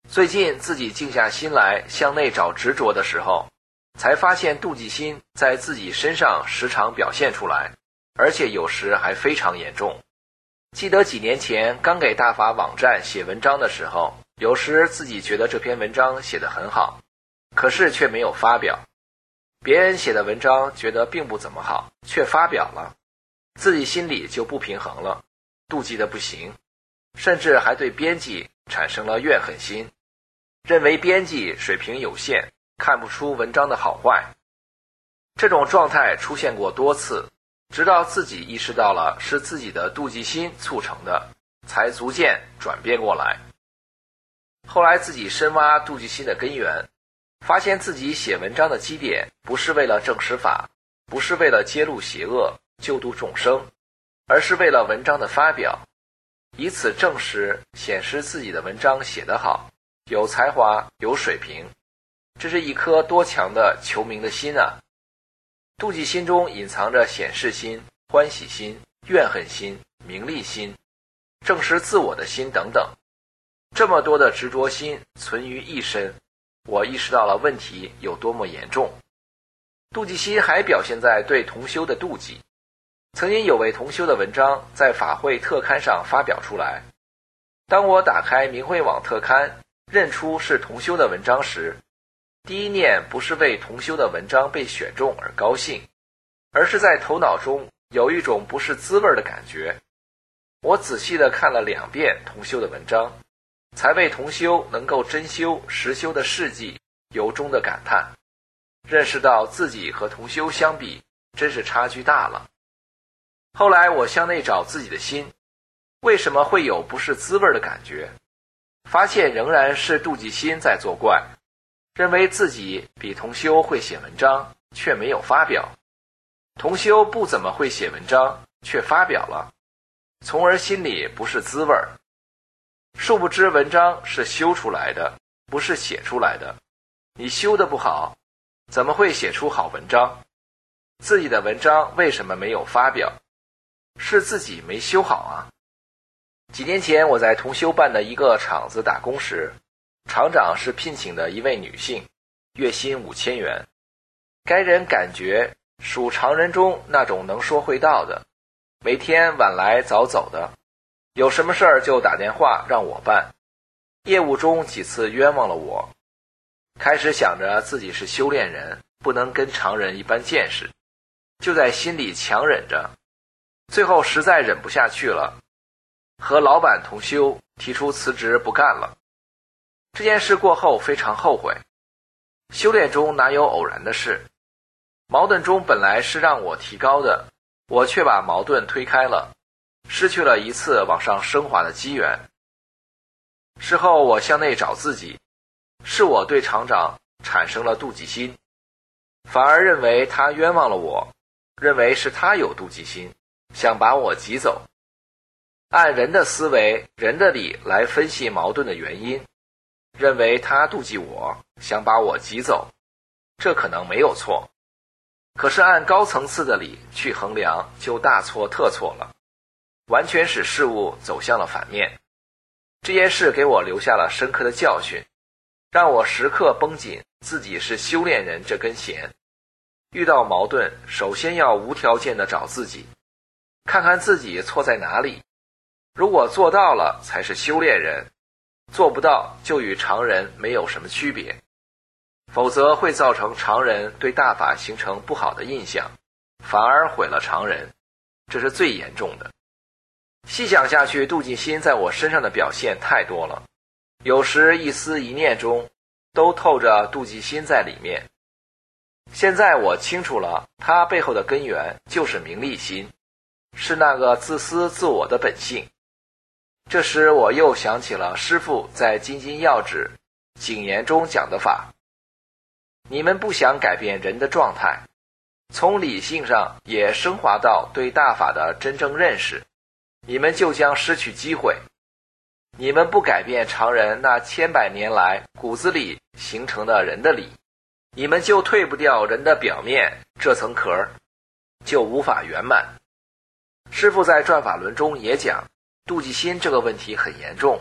Speaker 8: 最近自己静下心来向内找执着的时候，才发现妒忌心在自己身上时常表现出来，而且有时还非常严重。记得几年前刚给大法网站写文章的时候，有时自己觉得这篇文章写得很好，可是却没有发表。别人写的文章觉得并不怎么好，却发表了，自己心里就不平衡了，妒忌的不行，甚至还对编辑产生了怨恨心，认为编辑水平有限，看不出文章的好坏。这种状态出现过多次，直到自己意识到了是自己的妒忌心促成的，才逐渐转变过来。后来自己深挖妒忌心的根源，发现自己写文章的基点不是为了证实法，不是为了揭露邪恶，救度众生，而是为了文章的发表，以此证实显示自己的文章写得好，有才华，有水平。这是一颗多强的求名的心啊！妒忌心中隐藏着显示心、欢喜心、怨恨心、名利心、证实自我的心等等，这么多的执着心存于一身，我意识到了问题有多么严重。妒忌心还表现在对同修的妒忌。曾经有位同修的文章在法会特刊上发表出来，当我打开明慧网特刊，认出是同修的文章时，第一念不是为同修的文章被选中而高兴，而是在头脑中有一种不是滋味的感觉。我仔细地看了2遍同修的文章，才为同修能够真修实修的事迹由衷的感叹，认识到自己和同修相比真是差距大了。后来我向内找自己的心，为什么会有不是滋味的感觉？发现仍然是妒忌心在作怪，认为自己比同修会写文章，却没有发表；同修不怎么会写文章，却发表了，从而心里不是滋味。殊不知文章是修出来的，不是写出来的。你修得不好，怎么会写出好文章？自己的文章为什么没有发表？是自己没修好啊。几年前我在同修办的一个厂子打工时，厂长是聘请的一位女性，月薪5000元。该人感觉属常人中那种能说会道的，每天晚来早走的，有什么事儿就打电话让我办，业务中几次冤枉了我。开始想着自己是修炼人，不能跟常人一般见识，就在心里强忍着。最后实在忍不下去了，和老板同修提出辞职不干了。这件事过后非常后悔，修炼中哪有偶然的事？矛盾中本来是让我提高的，我却把矛盾推开了，失去了一次往上升华的机缘。事后我向内找自己，是我对厂长产生了妒忌心，反而认为他冤枉了我，认为是他有妒忌心，想把我挤走。按人的思维、人的理来分析矛盾的原因，认为他妒忌我，想把我挤走，这可能没有错。可是按高层次的理去衡量，就大错特错了，完全使事物走向了反面。这件事给我留下了深刻的教训，让我时刻绷紧自己是修炼人这根弦。遇到矛盾，首先要无条件地找自己，看看自己错在哪里。如果做到了，才是修炼人；做不到，就与常人没有什么区别，否则会造成常人对大法形成不好的印象，反而毁了常人，这是最严重的。细想下去，妒忌心在我身上的表现太多了，有时一思一念中都透着妒忌心在里面。现在我清楚了，它背后的根源就是名利心，是那个自私自我的本性。这时我又想起了师父在《金金要旨》谨言中讲的法，你们不想改变人的状态，从理性上也升华到对大法的真正认识，你们就将失去机会。你们不改变常人那千百年来骨子里形成的人的理，你们就退不掉人的表面这层壳，就无法圆满。师父在转法轮中也讲，妒忌心这个问题很严重，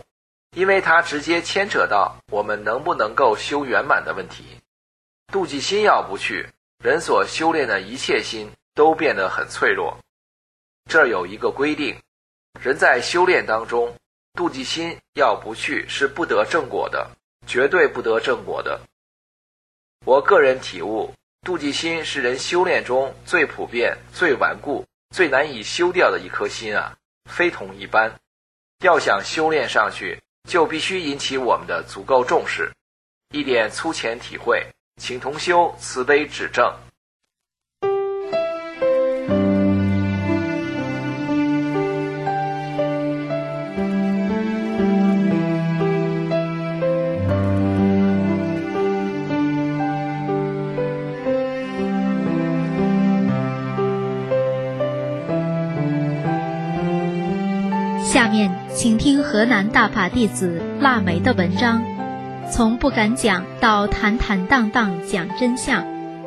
Speaker 8: 因为它直接牵扯到我们能不能够修圆满的问题。妒忌心要不去，人所修炼的一切心都变得很脆弱。这儿有一个规定，人在修炼当中，妒忌心要不去是不得正果的，绝对不得正果的。我个人体悟，妒忌心是人修炼中最普遍、最顽固、最难以修掉的一颗心啊，非同一般。要想修炼上去，就必须引起我们的足够重视。一点粗浅体会，请同修慈悲指正。
Speaker 2: 下面请听河南大法弟子腊梅的文章，从不敢讲到坦坦荡荡讲真相。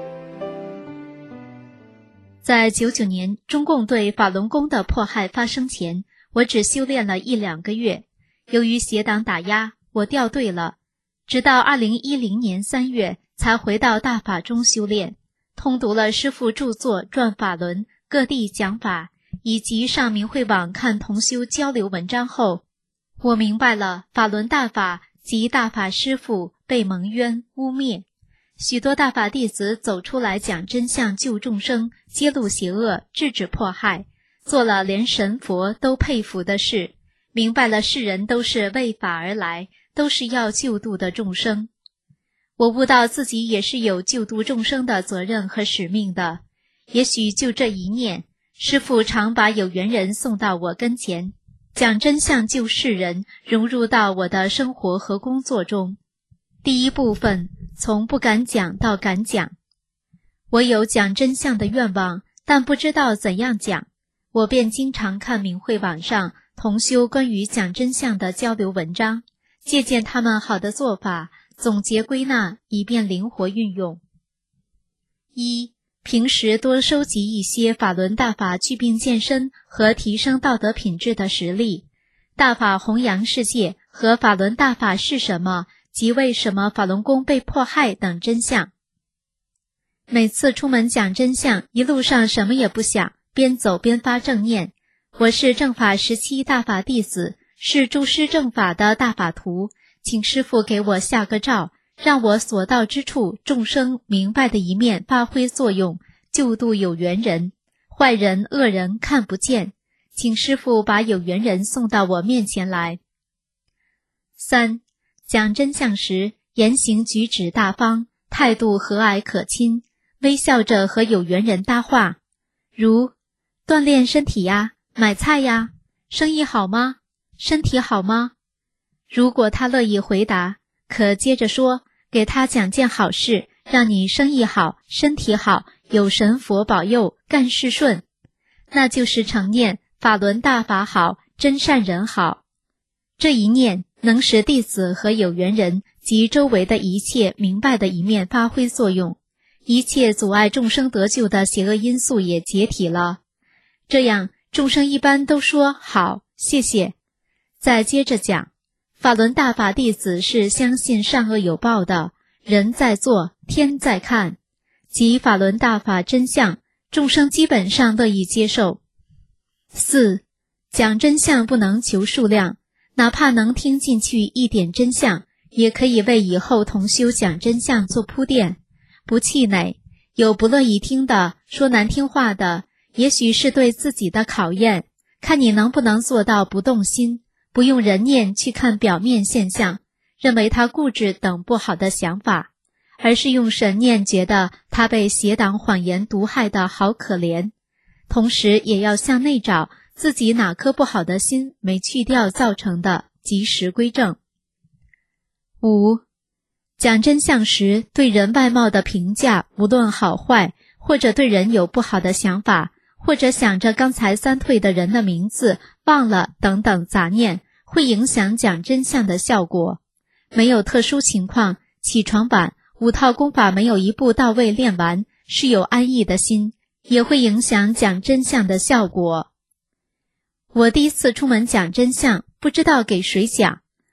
Speaker 2: 在99年中共对法轮功的迫害发生前，我只修炼了1-2个月。由于邪党打压，我掉队了，直到2010年3月才回到大法中修炼，通读了师父著作《转法轮》，各地讲法，以及上明慧网看同修交流文章后，我明白了法轮大法及大法师父被蒙冤污蔑，许多大法弟子走出来讲真相救众生，揭露邪恶，制止迫害，做了连神佛都佩服的事，明白了世人都是为法而来，都是要救度的众生。我悟到自己也是有救度众生的责任和使命的，也许就这一念，师父常把有缘人送到我跟前，讲真相救世人，融入到我的生活和工作中。第一部分，从不敢讲到敢讲。我有讲真相的愿望，但不知道怎样讲，我便经常看明慧网上同修关于讲真相的交流文章，借鉴他们好的做法，总结归纳，以便灵活运用。一、平时多收集一些法轮大法祛病健身和提升道德品质的实例，大法弘扬世界和法轮大法是什么及为什么法轮功被迫害等真相。每次出门讲真相，一路上什么也不想，边走边发正念。我是正法17大法弟子，是诸师正法的大法徒，请师父给我下个照，让我所到之处众生明白的一面发挥作用，救度有缘人，坏人恶人看不见，请师父把有缘人送到我面前来。3、讲真相时，言行举止大方，态度和蔼可亲，微笑着和有缘人搭话，如锻炼身体呀，买菜呀，生意好吗？身体好吗？如果他乐意回答，可接着说，给他讲件好事，让你生意好，身体好，有神佛保佑，干事顺，那就是成念法轮大法好，真善人好。这一念能使弟子和有缘人及周围的一切明白的一面发挥作用，一切阻碍众生得救的邪恶因素也解体了。这样众生一般都说好，谢谢。再接着讲，法轮大法弟子是相信善恶有报的，人在做，天在看，即法轮大法真相，众生基本上乐意接受。4、讲真相不能求数量，哪怕能听进去一点真相，也可以为以后同修讲真相做铺垫，不气馁。有不乐意听的，说难听话的，也许是对自己的考验，看你能不能做到不动心，不用人念去看表面现象，认为他固执等不好的想法，而是用神念觉得他被邪党谎言毒害的好可怜，同时也要向内找自己哪颗不好的心没去掉造成的，及时归正。5、讲真相时，对人外貌的评价，无论好坏，或者对人有不好的想法，或者想着刚才3退的人的名字忘了等等杂念，会影响讲真相的效果。没有特殊情况，起床晚，5套功法没有一步到位练完，是有安逸的心，也会影响讲真相的效果。我第一次出门讲真相，不知道给谁讲，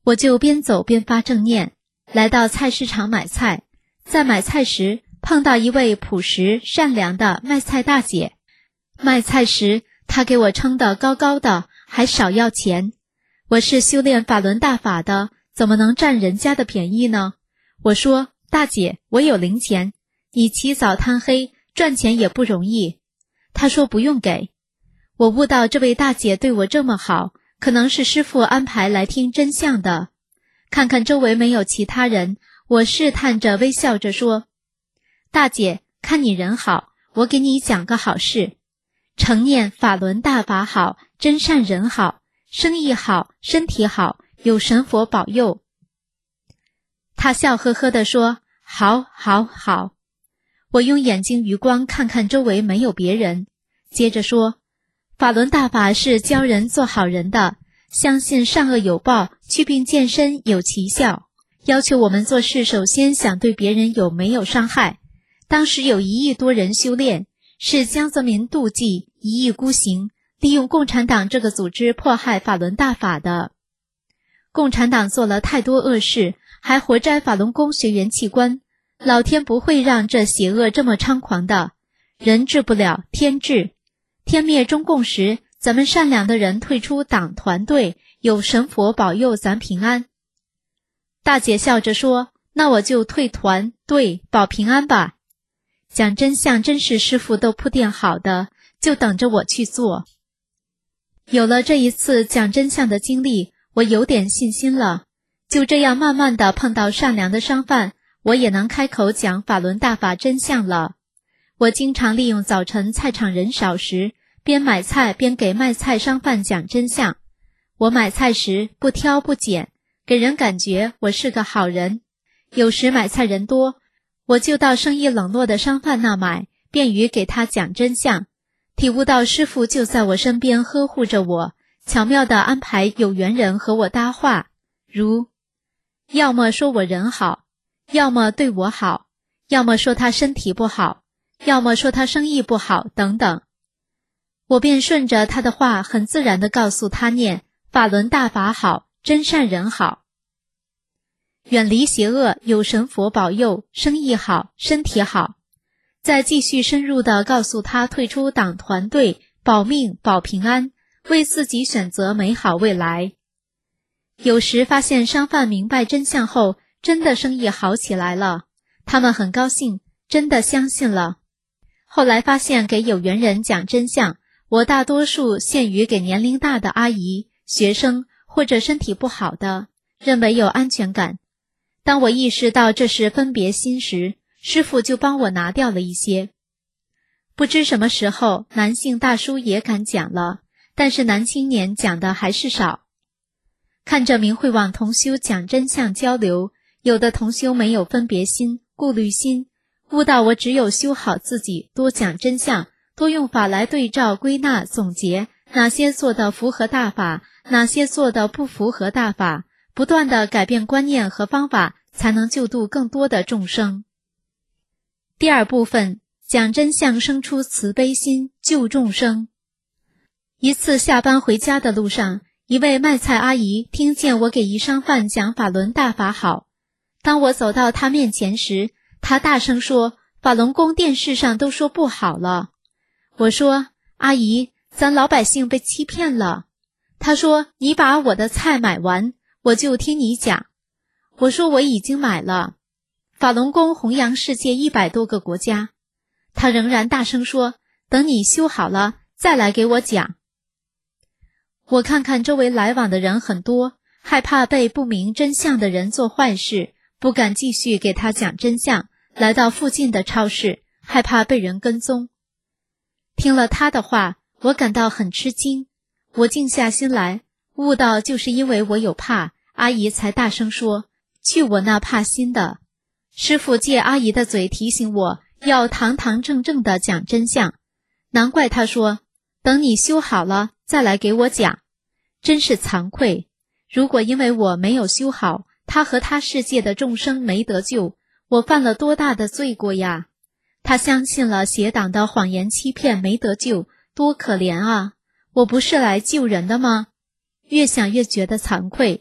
Speaker 9: 我就边走边发正念，来到菜市场买菜。在买菜时碰到一位朴实善良的卖菜大姐，卖菜时她给我称得高高的，还少要钱。我是修炼法轮大法的，怎么能占人家的便宜呢？我说，大姐，我有零钱，你起早贪黑赚钱也不容易。她说不用给。我悟到这位大姐对我这么好，可能是师父安排来听真相的。看看周围没有其他人，我试探着微笑着说，大姐，看你人好，我给你讲个好事。诚念法轮大法好，真善人好，生意好，身体好，有神佛保佑。她笑呵呵地说，好，好，好。我用眼睛余光看看周围没有别人，接着说，法轮大法是教人做好人的，相信善恶有报，祛病健身有奇效，要求我们做事首先想对别人有没有伤害。当时有1亿多人修炼，是江泽民妒忌，一意孤行，利用共产党这个组织迫害法轮大法的。共产党做了太多恶事，还活摘法轮功学员器官，老天不会让这邪恶这么猖狂的，人治不了天治。天灭中共时，咱们善良的人退出党团队，有神佛保佑咱平安。大姐笑着说，那我就退团队保平安吧。讲真相真是师父都铺垫好的，就等着我去做。有了这一次讲真相的经历，我有点信心了。就这样慢慢的碰到善良的商贩，我也能开口讲法轮大法真相了。我经常利用早晨菜场人少时，边买菜边给卖菜商贩讲真相。我买菜时不挑不拣，给人感觉我是个好人。有时买菜人多，我就到生意冷落的商贩那买，便于给他讲真相。体悟到师父就在我身边呵护着我，巧妙地安排有缘人和我搭话，如要么说我人好，要么对我好，要么说他身体不好，要么说他生意不好等等。我便顺着他的话很自然地告诉他念法轮大法好，真善人好，远离邪恶，有神佛保佑，生意好，身体好。再继续深入地告诉他退出党团队，保命保平安，为自己选择美好未来。有时发现商贩明白真相后，真的生意好起来了，他们很高兴，真的相信了。后来发现给有缘人讲真相，我大多数限于给年龄大的阿姨、学生或者身体不好的，认为有安全感。当我意识到这是分别心时，师父就帮我拿掉了一些。不知什么时候男性大叔也敢讲了，但是男青年讲的还是少。看着明慧网同修讲真相交流，有的同修没有分别心、顾虑心，悟到我只有修好自己，多讲真相，多用法来对照归纳总结，哪些做的符合大法，哪些做的不符合大法，不断地改变观念和方法，才能救度更多的众生。第二部分，讲真相生出慈悲心，救众生。一次下班回家的路上，一位卖菜阿姨听见我给一商贩讲法轮大法好。当我走到她面前时，她大声说，法轮功电视上都说不好了。我说，阿姨，咱老百姓被欺骗了。她说，你把我的菜买完，我就听你讲。我说，我已经买了。法轮功弘扬世界100多个国家。她仍然大声说，等你修好了再来给我讲。我看看周围来往的人很多，害怕被不明真相的人做坏事，不敢继续给他讲真相，来到附近的超市，害怕被人跟踪。听了他的话，我感到很吃惊。我静下心来，悟到就是因为我有怕，阿姨才大声说，去我那怕心的。师父借阿姨的嘴提醒我要堂堂正正地讲真相，难怪他说，等你修好了再来给我讲。真是惭愧，如果因为我没有修好，他和他世界的众生没得救，我犯了多大的罪过呀！他相信了邪党的谎言欺骗，没得救，多可怜啊！我不是来救人的吗？越想越觉得惭愧，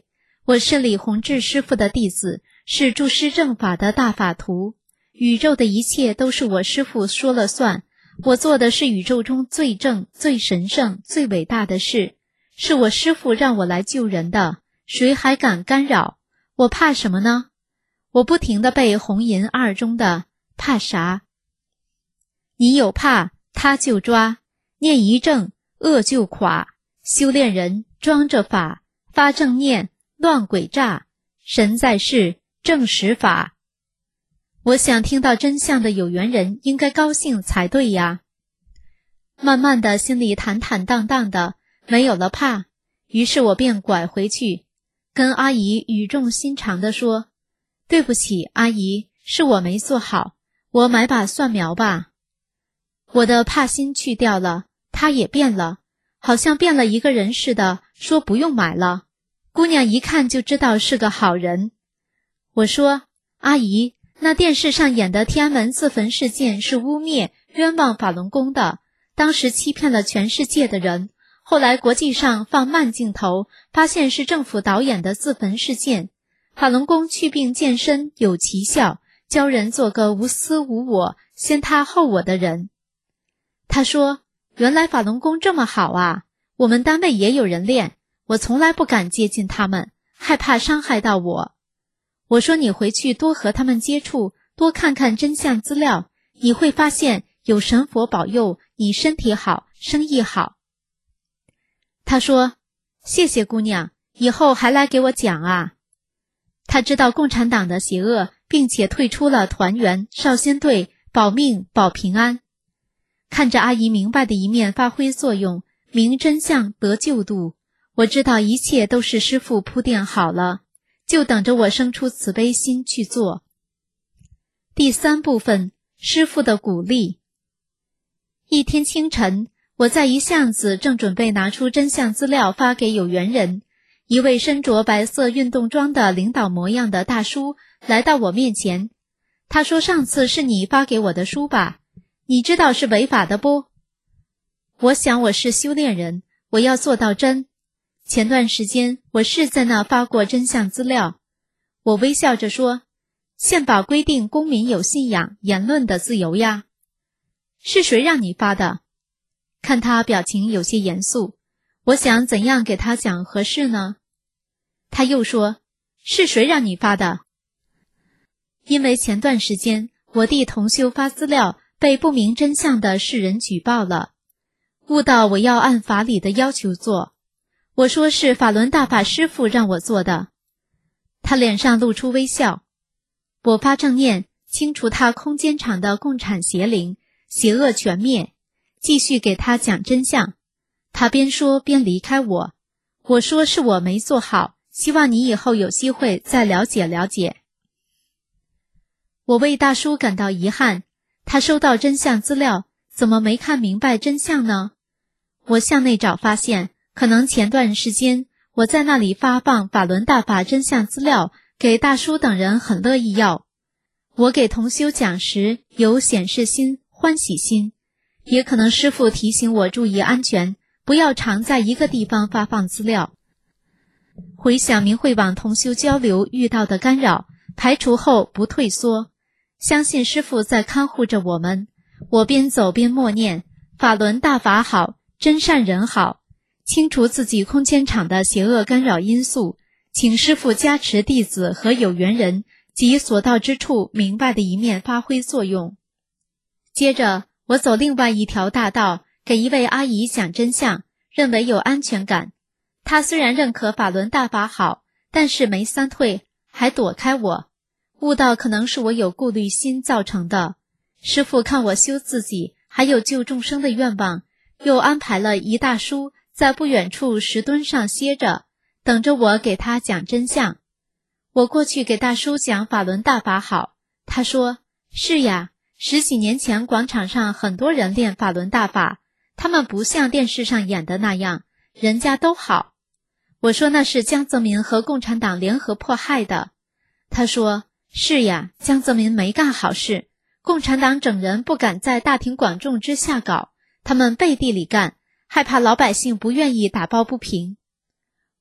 Speaker 9: 我是李洪志师傅的弟子，是注师正法的大法徒。宇宙的一切都是我师父说了算，我做的是宇宙中最正、最神圣、最伟大的事，是我师父让我来救人的，谁还敢干扰？我怕什么呢？我不停地背红银二中的怕啥？你有怕，他就抓，念一正，恶就垮。修炼人装着法，发正念，乱鬼诈，神在世，正实法。我想听到真相的有缘人应该高兴才对呀。慢慢的，心里坦坦荡荡的，没有了怕，于是我便拐回去，跟阿姨语重心长地说：对不起，阿姨，是我没做好，我买把蒜苗吧。我的怕心去掉了，她也变了，好像变了一个人似的，说不用买了。姑娘一看就知道是个好人。我说：阿姨，那电视上演的天安门自焚事件是污蔑、冤枉法轮功的，当时欺骗了全世界的人，后来国际上放慢镜头，发现是政府导演的自焚事件。法轮功祛病健身有奇效，教人做个无私无我、先他后我的人。他说：原来法轮功这么好啊，我们单位也有人练，我从来不敢接近他们，害怕伤害到我。我说你回去多和他们接触，多看看真相资料，你会发现有神佛保佑，你身体好，生意好。他说：谢谢姑娘，以后还来给我讲啊。他知道共产党的邪恶，并且退出了团员、少先队，保命保平安。看着阿姨明白的一面发挥作用，明真相得救度，我知道一切都是师父铺垫好了，就等着我生出慈悲心去做。第三部分，师父的鼓励。一天清晨，我在一巷子正准备拿出真相资料发给有缘人，一位身着白色运动装的领导模样的大叔来到我面前。他说：上次是你发给我的书吧？你知道是违法的不？我想我是修炼人，我要做到真。前段时间我是在那发过真相资料。我微笑着说：宪法规定公民有信仰、言论的自由呀。是谁让你发的？看他表情有些严肃，我想怎样给他讲合适呢？他又说：是谁让你发的？因为前段时间我弟同修发资料被不明真相的世人举报了，悟到我要按法理的要求做。我说是法轮大法师父让我做的。他脸上露出微笑。我发正念，清除他空间场的共产邪灵，邪恶全灭，继续给他讲真相。他边说边离开我。我说是我没做好，希望你以后有机会再了解了解。我为大叔感到遗憾，他收到真相资料，怎么没看明白真相呢？我向内找发现，可能前段时间我在那里发放法轮大法真相资料，给大叔等人很乐意要。我给同修讲时有显示心、欢喜心，也可能师父提醒我注意安全，不要常在一个地方发放资料。回想明慧网同修交流遇到的干扰，排除后不退缩，相信师父在看护着我们。我边走边默念：法轮大法好，真善人好，清除自己空间场的邪恶干扰因素，请师父加持弟子和有缘人及所到之处明白的一面发挥作用。接着我走另外一条大道，给一位阿姨讲真相，认为有安全感。她虽然认可法轮大法好，但是没三退，还躲开我，悟到可能是我有顾虑心造成的。师父看我修自己还有救众生的愿望，又安排了一大叔在不远处石墩上歇着，等着我给他讲真相。我过去给大叔讲法轮大法好，他说：是呀，10几年前广场上很多人练法轮大法，他们不像电视上演的那样，人家都好。我说那是江泽民和共产党联合迫害的。他说：是呀，江泽民没干好事，共产党整人不敢在大庭广众之下搞，他们背地里干，害怕老百姓不愿意打抱不平。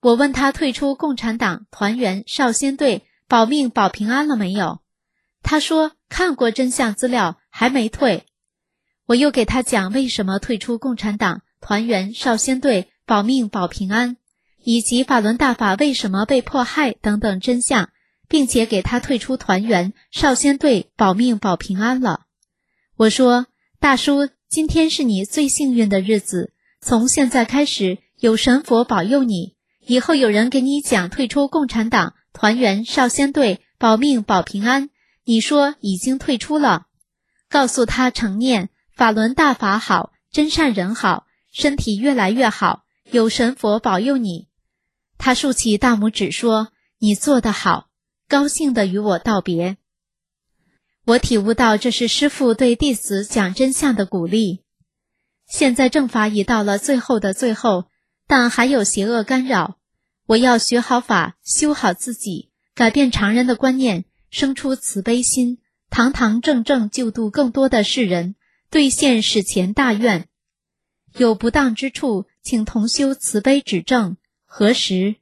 Speaker 9: 我问他退出共产党团员少先队保命保平安了没有，他说看过真相资料，还没退。我又给他讲为什么退出共产党团员少先队保命保平安，以及法轮大法为什么被迫害等等真相，并且给他退出团员少先队保命保平安了。我说，大叔，今天是你最幸运的日子，从现在开始有神佛保佑你，以后有人给你讲退出共产党团员少先队保命保平安，你说已经退出了，告诉他诚念法轮大法好，真善人好，身体越来越好，有神佛保佑你。他竖起大拇指说，你做得好，高兴地与我道别。我体悟到这是师父对弟子讲真相的鼓励。现在正法已到了最后的最后，但还有邪恶干扰，我要学好法，修好自己，改变常人的观念，生出慈悲心，堂堂正正救度更多的世人，兑现史前大愿。有不当之处，请同修慈悲指正，何时？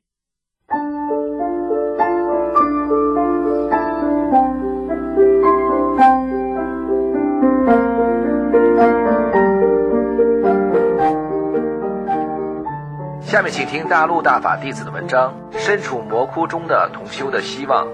Speaker 8: 下面请听大陆大法弟子的文章《身处魔窟中的同修的希望》。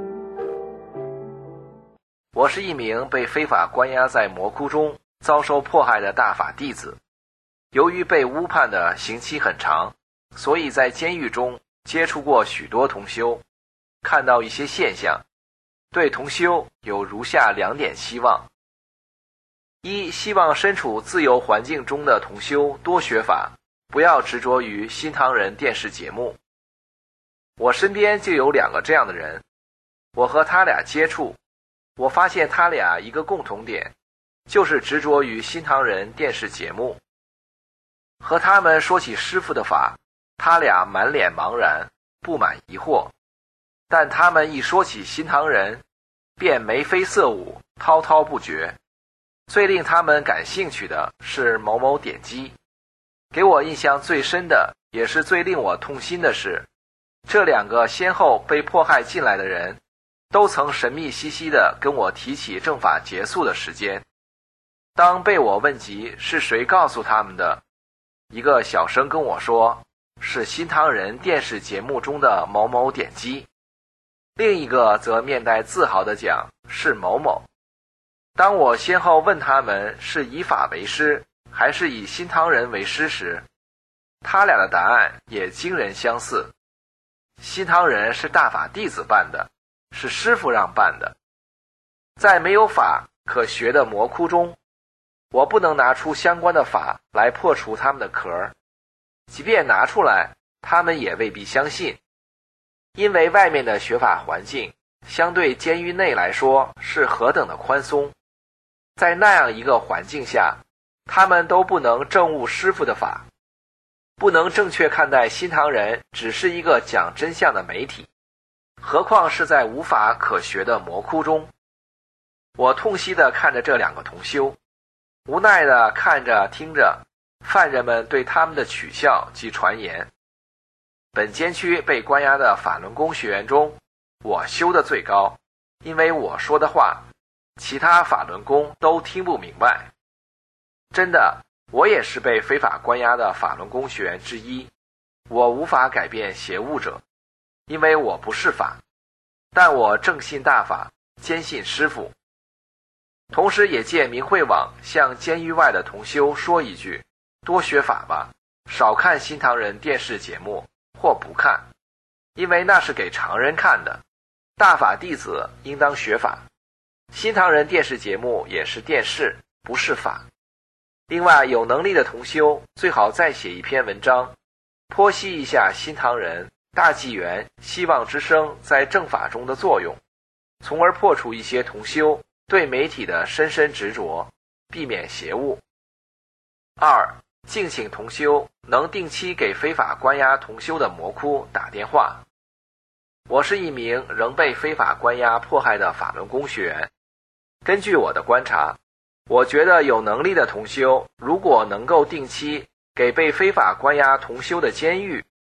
Speaker 8: 我是一名被非法关押在魔窟中遭受迫害的大法弟子，由于被误判的刑期很长，所以在监狱中接触过许多同修，看到一些现象，对同修有如下2点希望。一，希望身处自由环境中的同修多学法，不要执着于新唐人电视节目。我身边就有2个这样的人，我和他俩接触，我发现他俩一个共同点，就是执着于新唐人电视节目。和他们说起师父的法，他俩满脸茫然，不满疑惑，但他们一说起新唐人，便眉飞色舞，滔滔不绝。最令他们感兴趣的是某某点击。给我印象最深的，也是最令我痛心的是，这2个先后被迫害进来的人，都曾神秘兮兮地跟我提起正法结束的时间。当被我问及是谁告诉他们的，一个小声跟我说，是新唐人电视节目中的某某点击，另一个则面带自豪地讲是某某。当我先后问他们是以法为师还是以新唐人为师时，他俩的答案也惊人相似。新唐人是大法弟子办的，是师父让办的。在没有法可学的魔窟中，我不能拿出相关的法来破除他们的壳，即便拿出来，他们也未必相信。因为外面的学法环境相对监狱内来说是何等的宽松，在那样一个环境下，他们都不能证悟师父的法，不能正确看待新唐人只是一个讲真相的媒体，何况是在无法可学的魔窟中。我痛惜地看着这2个同修，无奈地看着听着犯人们对他们的取笑及传言。本监区被关押的法轮功学员中，我修得最高，因为我说的话其他法轮功都听不明白。真的，我也是被非法关押的法轮功学员之一，我无法改变邪物者，因为我不是法，但我正信大法，坚信师父。同时也借明慧网向监狱外的同修说一句，多学法吧，少看新唐人电视节目或不看，因为那是给常人看的，大法弟子应当学法。新唐人电视节目也是电视，不是法。另外，有能力的同修最好再写一篇文章，剖析一下新唐人、大纪元、希望之声在正法中的作用，从而破除一些同修对媒体的深深执着，避免邪物。2. 敬请同修能定期给非法关押同修的魔窟打电话。我是一名仍被非法关押迫害的法轮功学员，根据我的观察，我觉得有能力的同修如果能够定期给被非法关押同修的监狱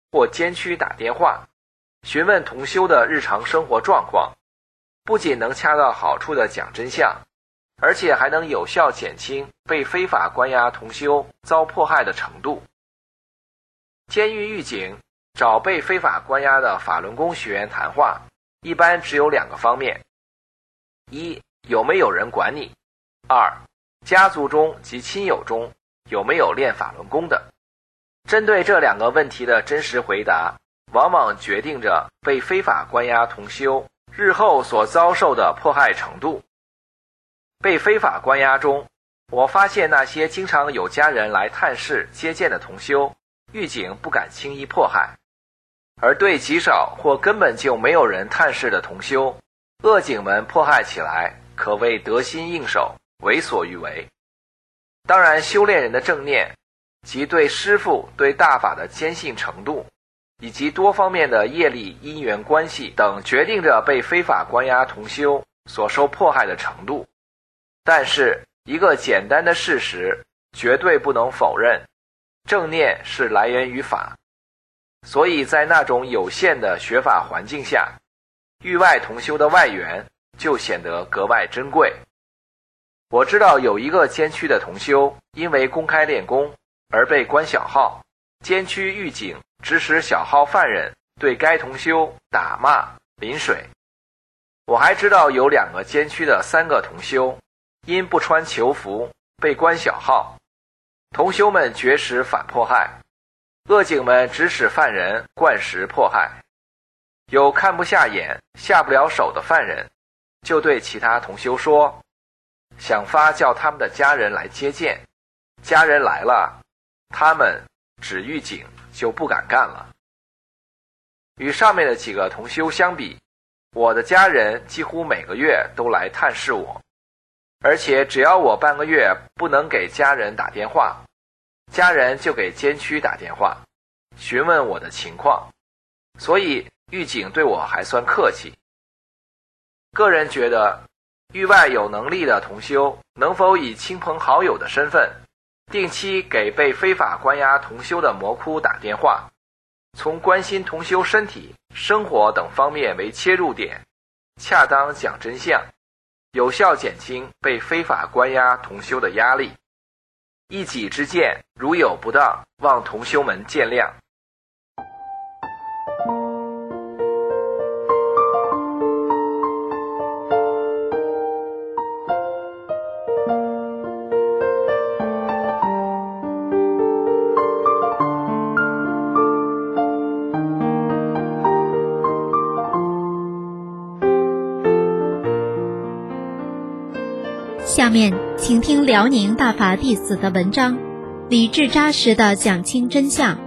Speaker 8: 或监区打电话，询问同修的日常生活状况，不仅能恰到好处地讲真相，而且还能有效减轻被非法关押同修遭迫害的程度。监狱狱警找被非法关押的法轮功学员谈话，一般只有2个方面：一、有没有人管你；二、家族中及亲友中有没有练法轮功的。针对这2个问题的真实回答，往往决定着被非法关押同修日后所遭受的迫害程度。被非法关押中，我发现那些经常有家人来探视接见的同修，狱警不敢轻易迫害，而对极少或根本就没有人探视的同修，恶警们迫害起来可谓得心应手，为所欲为。当然，修炼人的正念及对师父对大法的坚信程度，以及多方面的业力因缘关系等，决定着被非法关押同修所受迫害的程度。但是一个简单的事实绝对不能否认，正念是来源于法，所以在那种有限的学法环境下，狱外同修的外援就显得格外珍贵。我知道有一个监区的同修因为公开练功而被关小号，监区狱警指使小号犯人对该同修打骂淋水。我还知道有2个监区的3个同修因不穿囚服被关小号，同修们绝食反迫害，恶警们指使犯人灌食迫害。有看不下眼下不了手的犯人，就对其他同修说，想发叫他们的家人来接见，家人来了，他们指狱警就不敢干了。与上面的几个同修相比，我的家人几乎每个月都来探视我，而且只要我半个月不能给家人打电话，家人就给监区打电话询问我的情况，所以狱警对我还算客气。个人觉得，狱外有能力的同修能否以亲朋好友的身份，定期给被非法关押同修的魔窟打电话，从关心同修身体、生活等方面为切入点，恰当讲真相，有效减轻被非法关押同修的压力。一己之见，如有不当，望同修们见谅。
Speaker 9: 下面请听辽宁大法弟子的文章，理智扎实地讲清真相。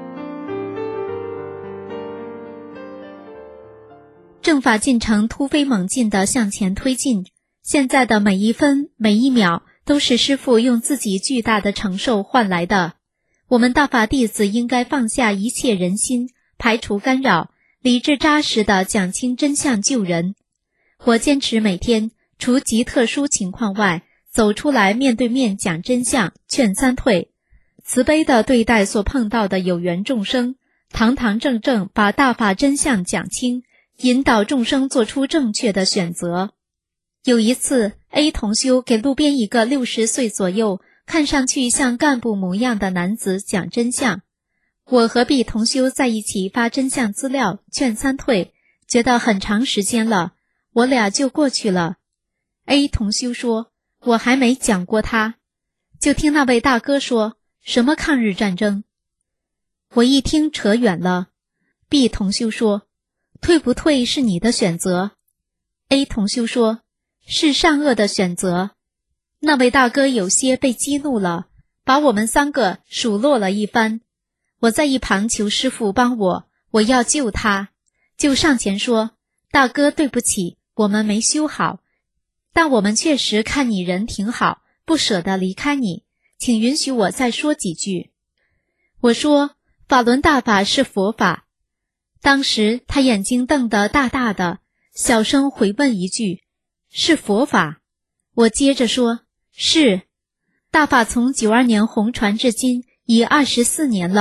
Speaker 9: 正法进程突飞猛进地向前推进，现在的每一分每一秒都是师父用自己巨大的承受换来的。我们大法弟子应该放下一切人心，排除干扰，理智扎实地讲清真相救人。我坚持每天除极特殊情况外，走出来面对面讲真相，劝三退，慈悲地对待所碰到的有缘众生，堂堂正正把大法真相讲清，引导众生做出正确的选择。有一次 A 同修给路边一个60岁左右看上去像干部模样的男子讲真相，我和 B 同修在一起发真相资料劝三退，觉得很长时间了，我俩就过去了。 A 同修说，我还没讲过他，就听那位大哥说什么抗日战争，我一听扯远了。 B 同修说，退不退是你的选择。 A 同修说，是善恶的选择。那位大哥有些被激怒了，把我们3个数落了一番。我在一旁求师父帮我要救他，就上前说，大哥对不起，我们没修好，但我们确实看你人挺好，不舍得离开你，请允许我再说几句。我说，法轮大法是佛法。当时他眼睛瞪得大大的，小声回问一句，是佛法？我接着说，是。大法从92年红传至今已24年了，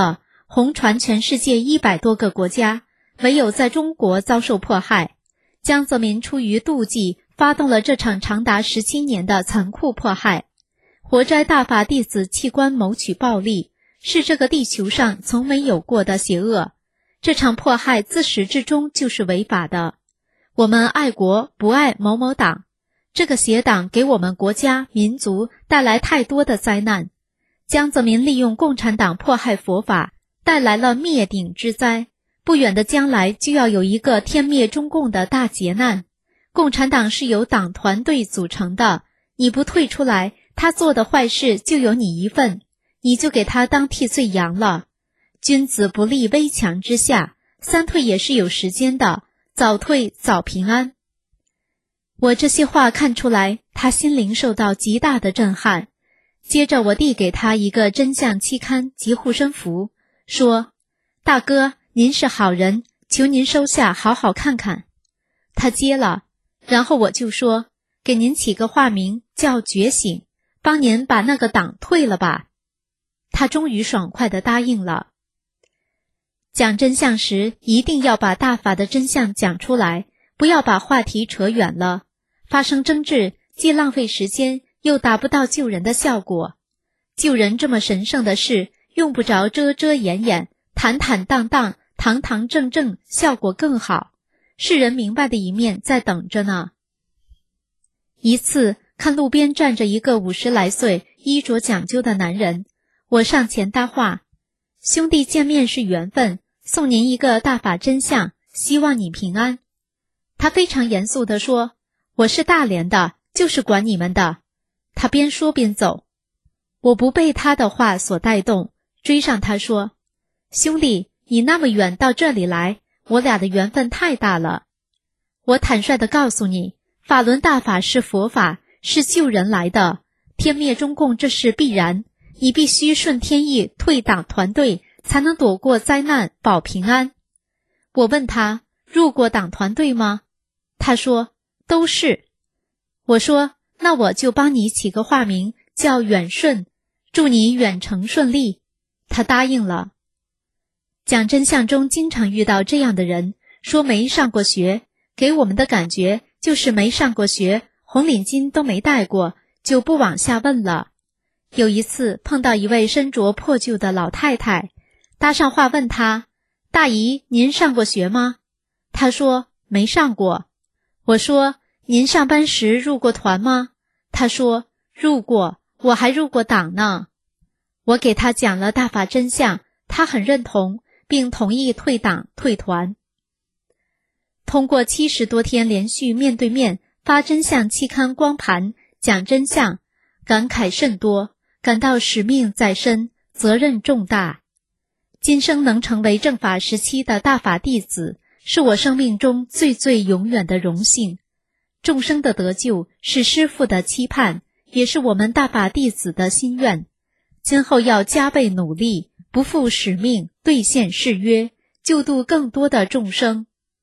Speaker 9: 红传全世界100多个国家，唯有在中国遭受迫害。江泽民出于妒忌，发动了这场长达17年的残酷迫害。活摘大法弟子器官谋取暴利，是这个地球上从没有过的邪恶。这场迫害自始至终就是违法的。我们爱国不爱某某党，这个邪党给我们国家民族带来太多的灾难。江泽民利用共产党迫害佛法，带来了灭顶之灾。不远的将来就要有一个天灭中共的大劫难。共产党是由党团队组成的，你不退出来，他做的坏事就有你一份，你就给他当替罪羊了。君子不立危墙之下，3退也是有时间的，早退早平安。我这些话看出来，他心灵受到极大的震撼。接着我递给他一个真相期刊及护身符，说：大哥，您是好人，求您收下好好看看。他接了，然后我就说，给您起个化名叫觉醒，帮您把那个党退了吧。他终于爽快地答应了。讲真相时，一定要把大法的真相讲出来，不要把话题扯远了。发生争执，既浪费时间，又达不到救人的效果。救人这么神圣的事，用不着遮遮掩掩，坦坦荡荡，堂堂正正，效果更好。世人明白的一面在等着呢。一次看路边站着一个50来岁、衣着讲究的男人，我上前搭话：兄弟见面是缘分，送您一个大法真相，希望你平安。他非常严肃地说：我是大连的，就是管你们的。他边说边走。我不被他的话所带动，追上他说：兄弟，你那么远到这里来，我俩的缘分太大了。我坦率地告诉你，法轮大法是佛法，是救人来的，天灭中共这是必然，你必须顺天意退党团队，才能躲过灾难，保平安。我问他，入过党团队吗？他说都是。我说那我就帮你起个化名叫远顺，祝你远程顺利。他答应了。讲真相中经常遇到这样的人，说没上过学，给我们的感觉就是没上过学，红领巾都没戴过，就不往下问了。有一次碰到一位身着破旧的老太太，搭上话问她：大姨，您上过学吗？她说没上过。我说您上班时入过团吗？她说入过，我还入过党呢。我给她讲了大法真相，她很认同，并同意退党退团。通过70多天连续面对面发真相期刊光盘讲真相，感慨甚多，感到使命在身，责任重大。今生能成为正法时期的大法弟子，是我生命中最最永远的荣幸。众生的得救是师父的期盼，也是我们大法弟子的心愿。今后要加倍努力，不负使命，兑现誓约，救度更多的众生。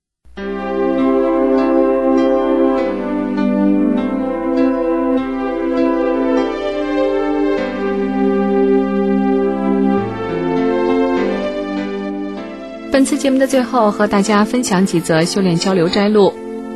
Speaker 7: 本次节目的最后，和大家分享几则修炼交流摘录。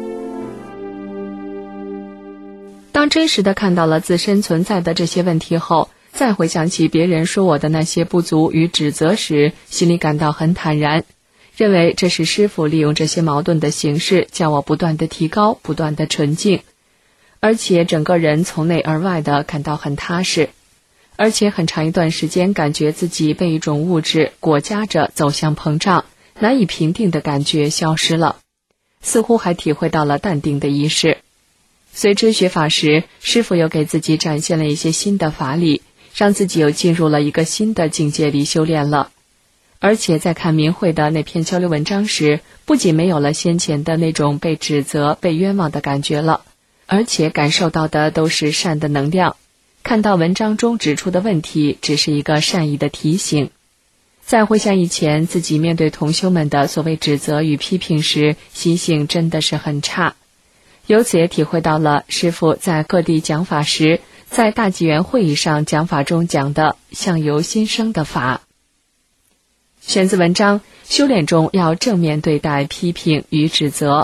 Speaker 7: 当真实的看到了自身存在的这些问题后，再回想起别人说我的那些不足与指责时，心里感到很坦然，认为这是师父利用这些矛盾的形式，叫我不断的提高，不断的纯净，而且整个人从内而外的感到很踏实，而且很长一段时间感觉自己被一种物质裹挟着走向膨胀，难以平定的感觉消失了，似乎还体会到了淡定的仪式。随之学法时，师父又给自己展现了一些新的法理，让自己又进入了一个新的境界里修炼了。而且在看明慧的那篇交流文章时，不仅没有了先前的那种被指责、被冤枉的感觉了，而且感受到的都是善的能量。看到文章中指出的问题，只是一个善意的提醒。再回想以前自己面对同修们的所谓指责与批评时，心性真的是很差。由此也体会到了师父在各地讲法时，在大纪元会议上讲法中讲的相由心生的法。 选自文章《修炼中要正面对待批评与指责》。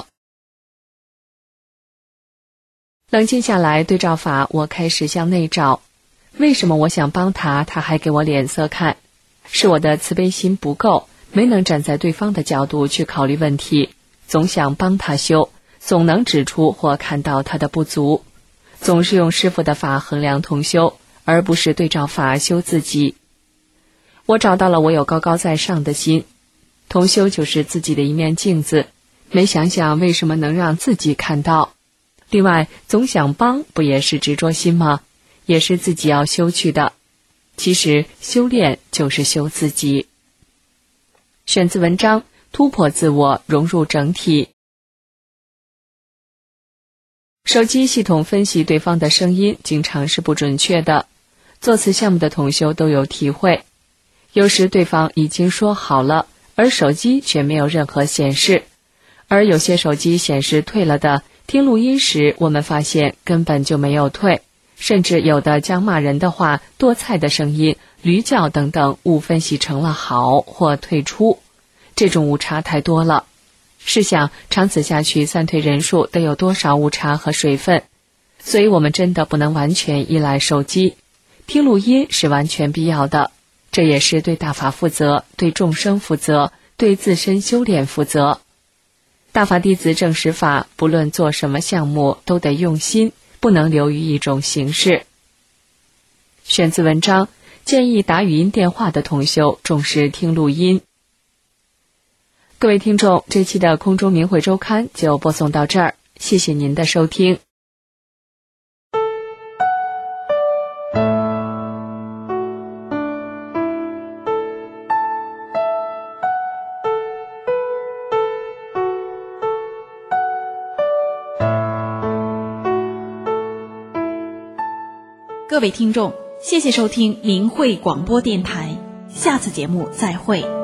Speaker 7: 冷静下来对照法，我开始向内找，为什么我想帮他，他还给我脸色看？是我的慈悲心不够，没能站在对方的角度去考虑问题，总想帮他修，总能指出或看到他的不足，总是用师父的法衡量同修，而不是对照法修自己。我找到了我有高高在上的心，同修就是自己的一面镜子，没想想为什么能让自己看到。另外，总想帮不也是执着心吗？也是自己要修去的。其实修炼就是修自己。选自文章《突破自我，融入整体》。手机系统分析对方的声音经常是不准确的，做此项目的同修都有体会。有时对方已经说好了，而手机却没有任何显示，而有些手机显示退了的，听录音时我们发现根本就没有退，甚至有的将骂人的话、剁菜的声音、驴叫等等误分析成了好或退出，这种误差太多了。试想长此下去，散退人数得有多少误差和水分？所以我们真的不能完全依赖手机，听录音是完全必要的，这也是对大法负责，对众生负责，对自身修炼负责。大法弟子正实法，不论做什么项目都得用心，不能流于一种形式。选自文章，建议打语音电话的同修重视听录音。各位听众，这期的空中明慧周刊就播送到这儿，谢谢您的收听。
Speaker 2: 各位听众，谢谢收听明慧广播电台，下次节目再会。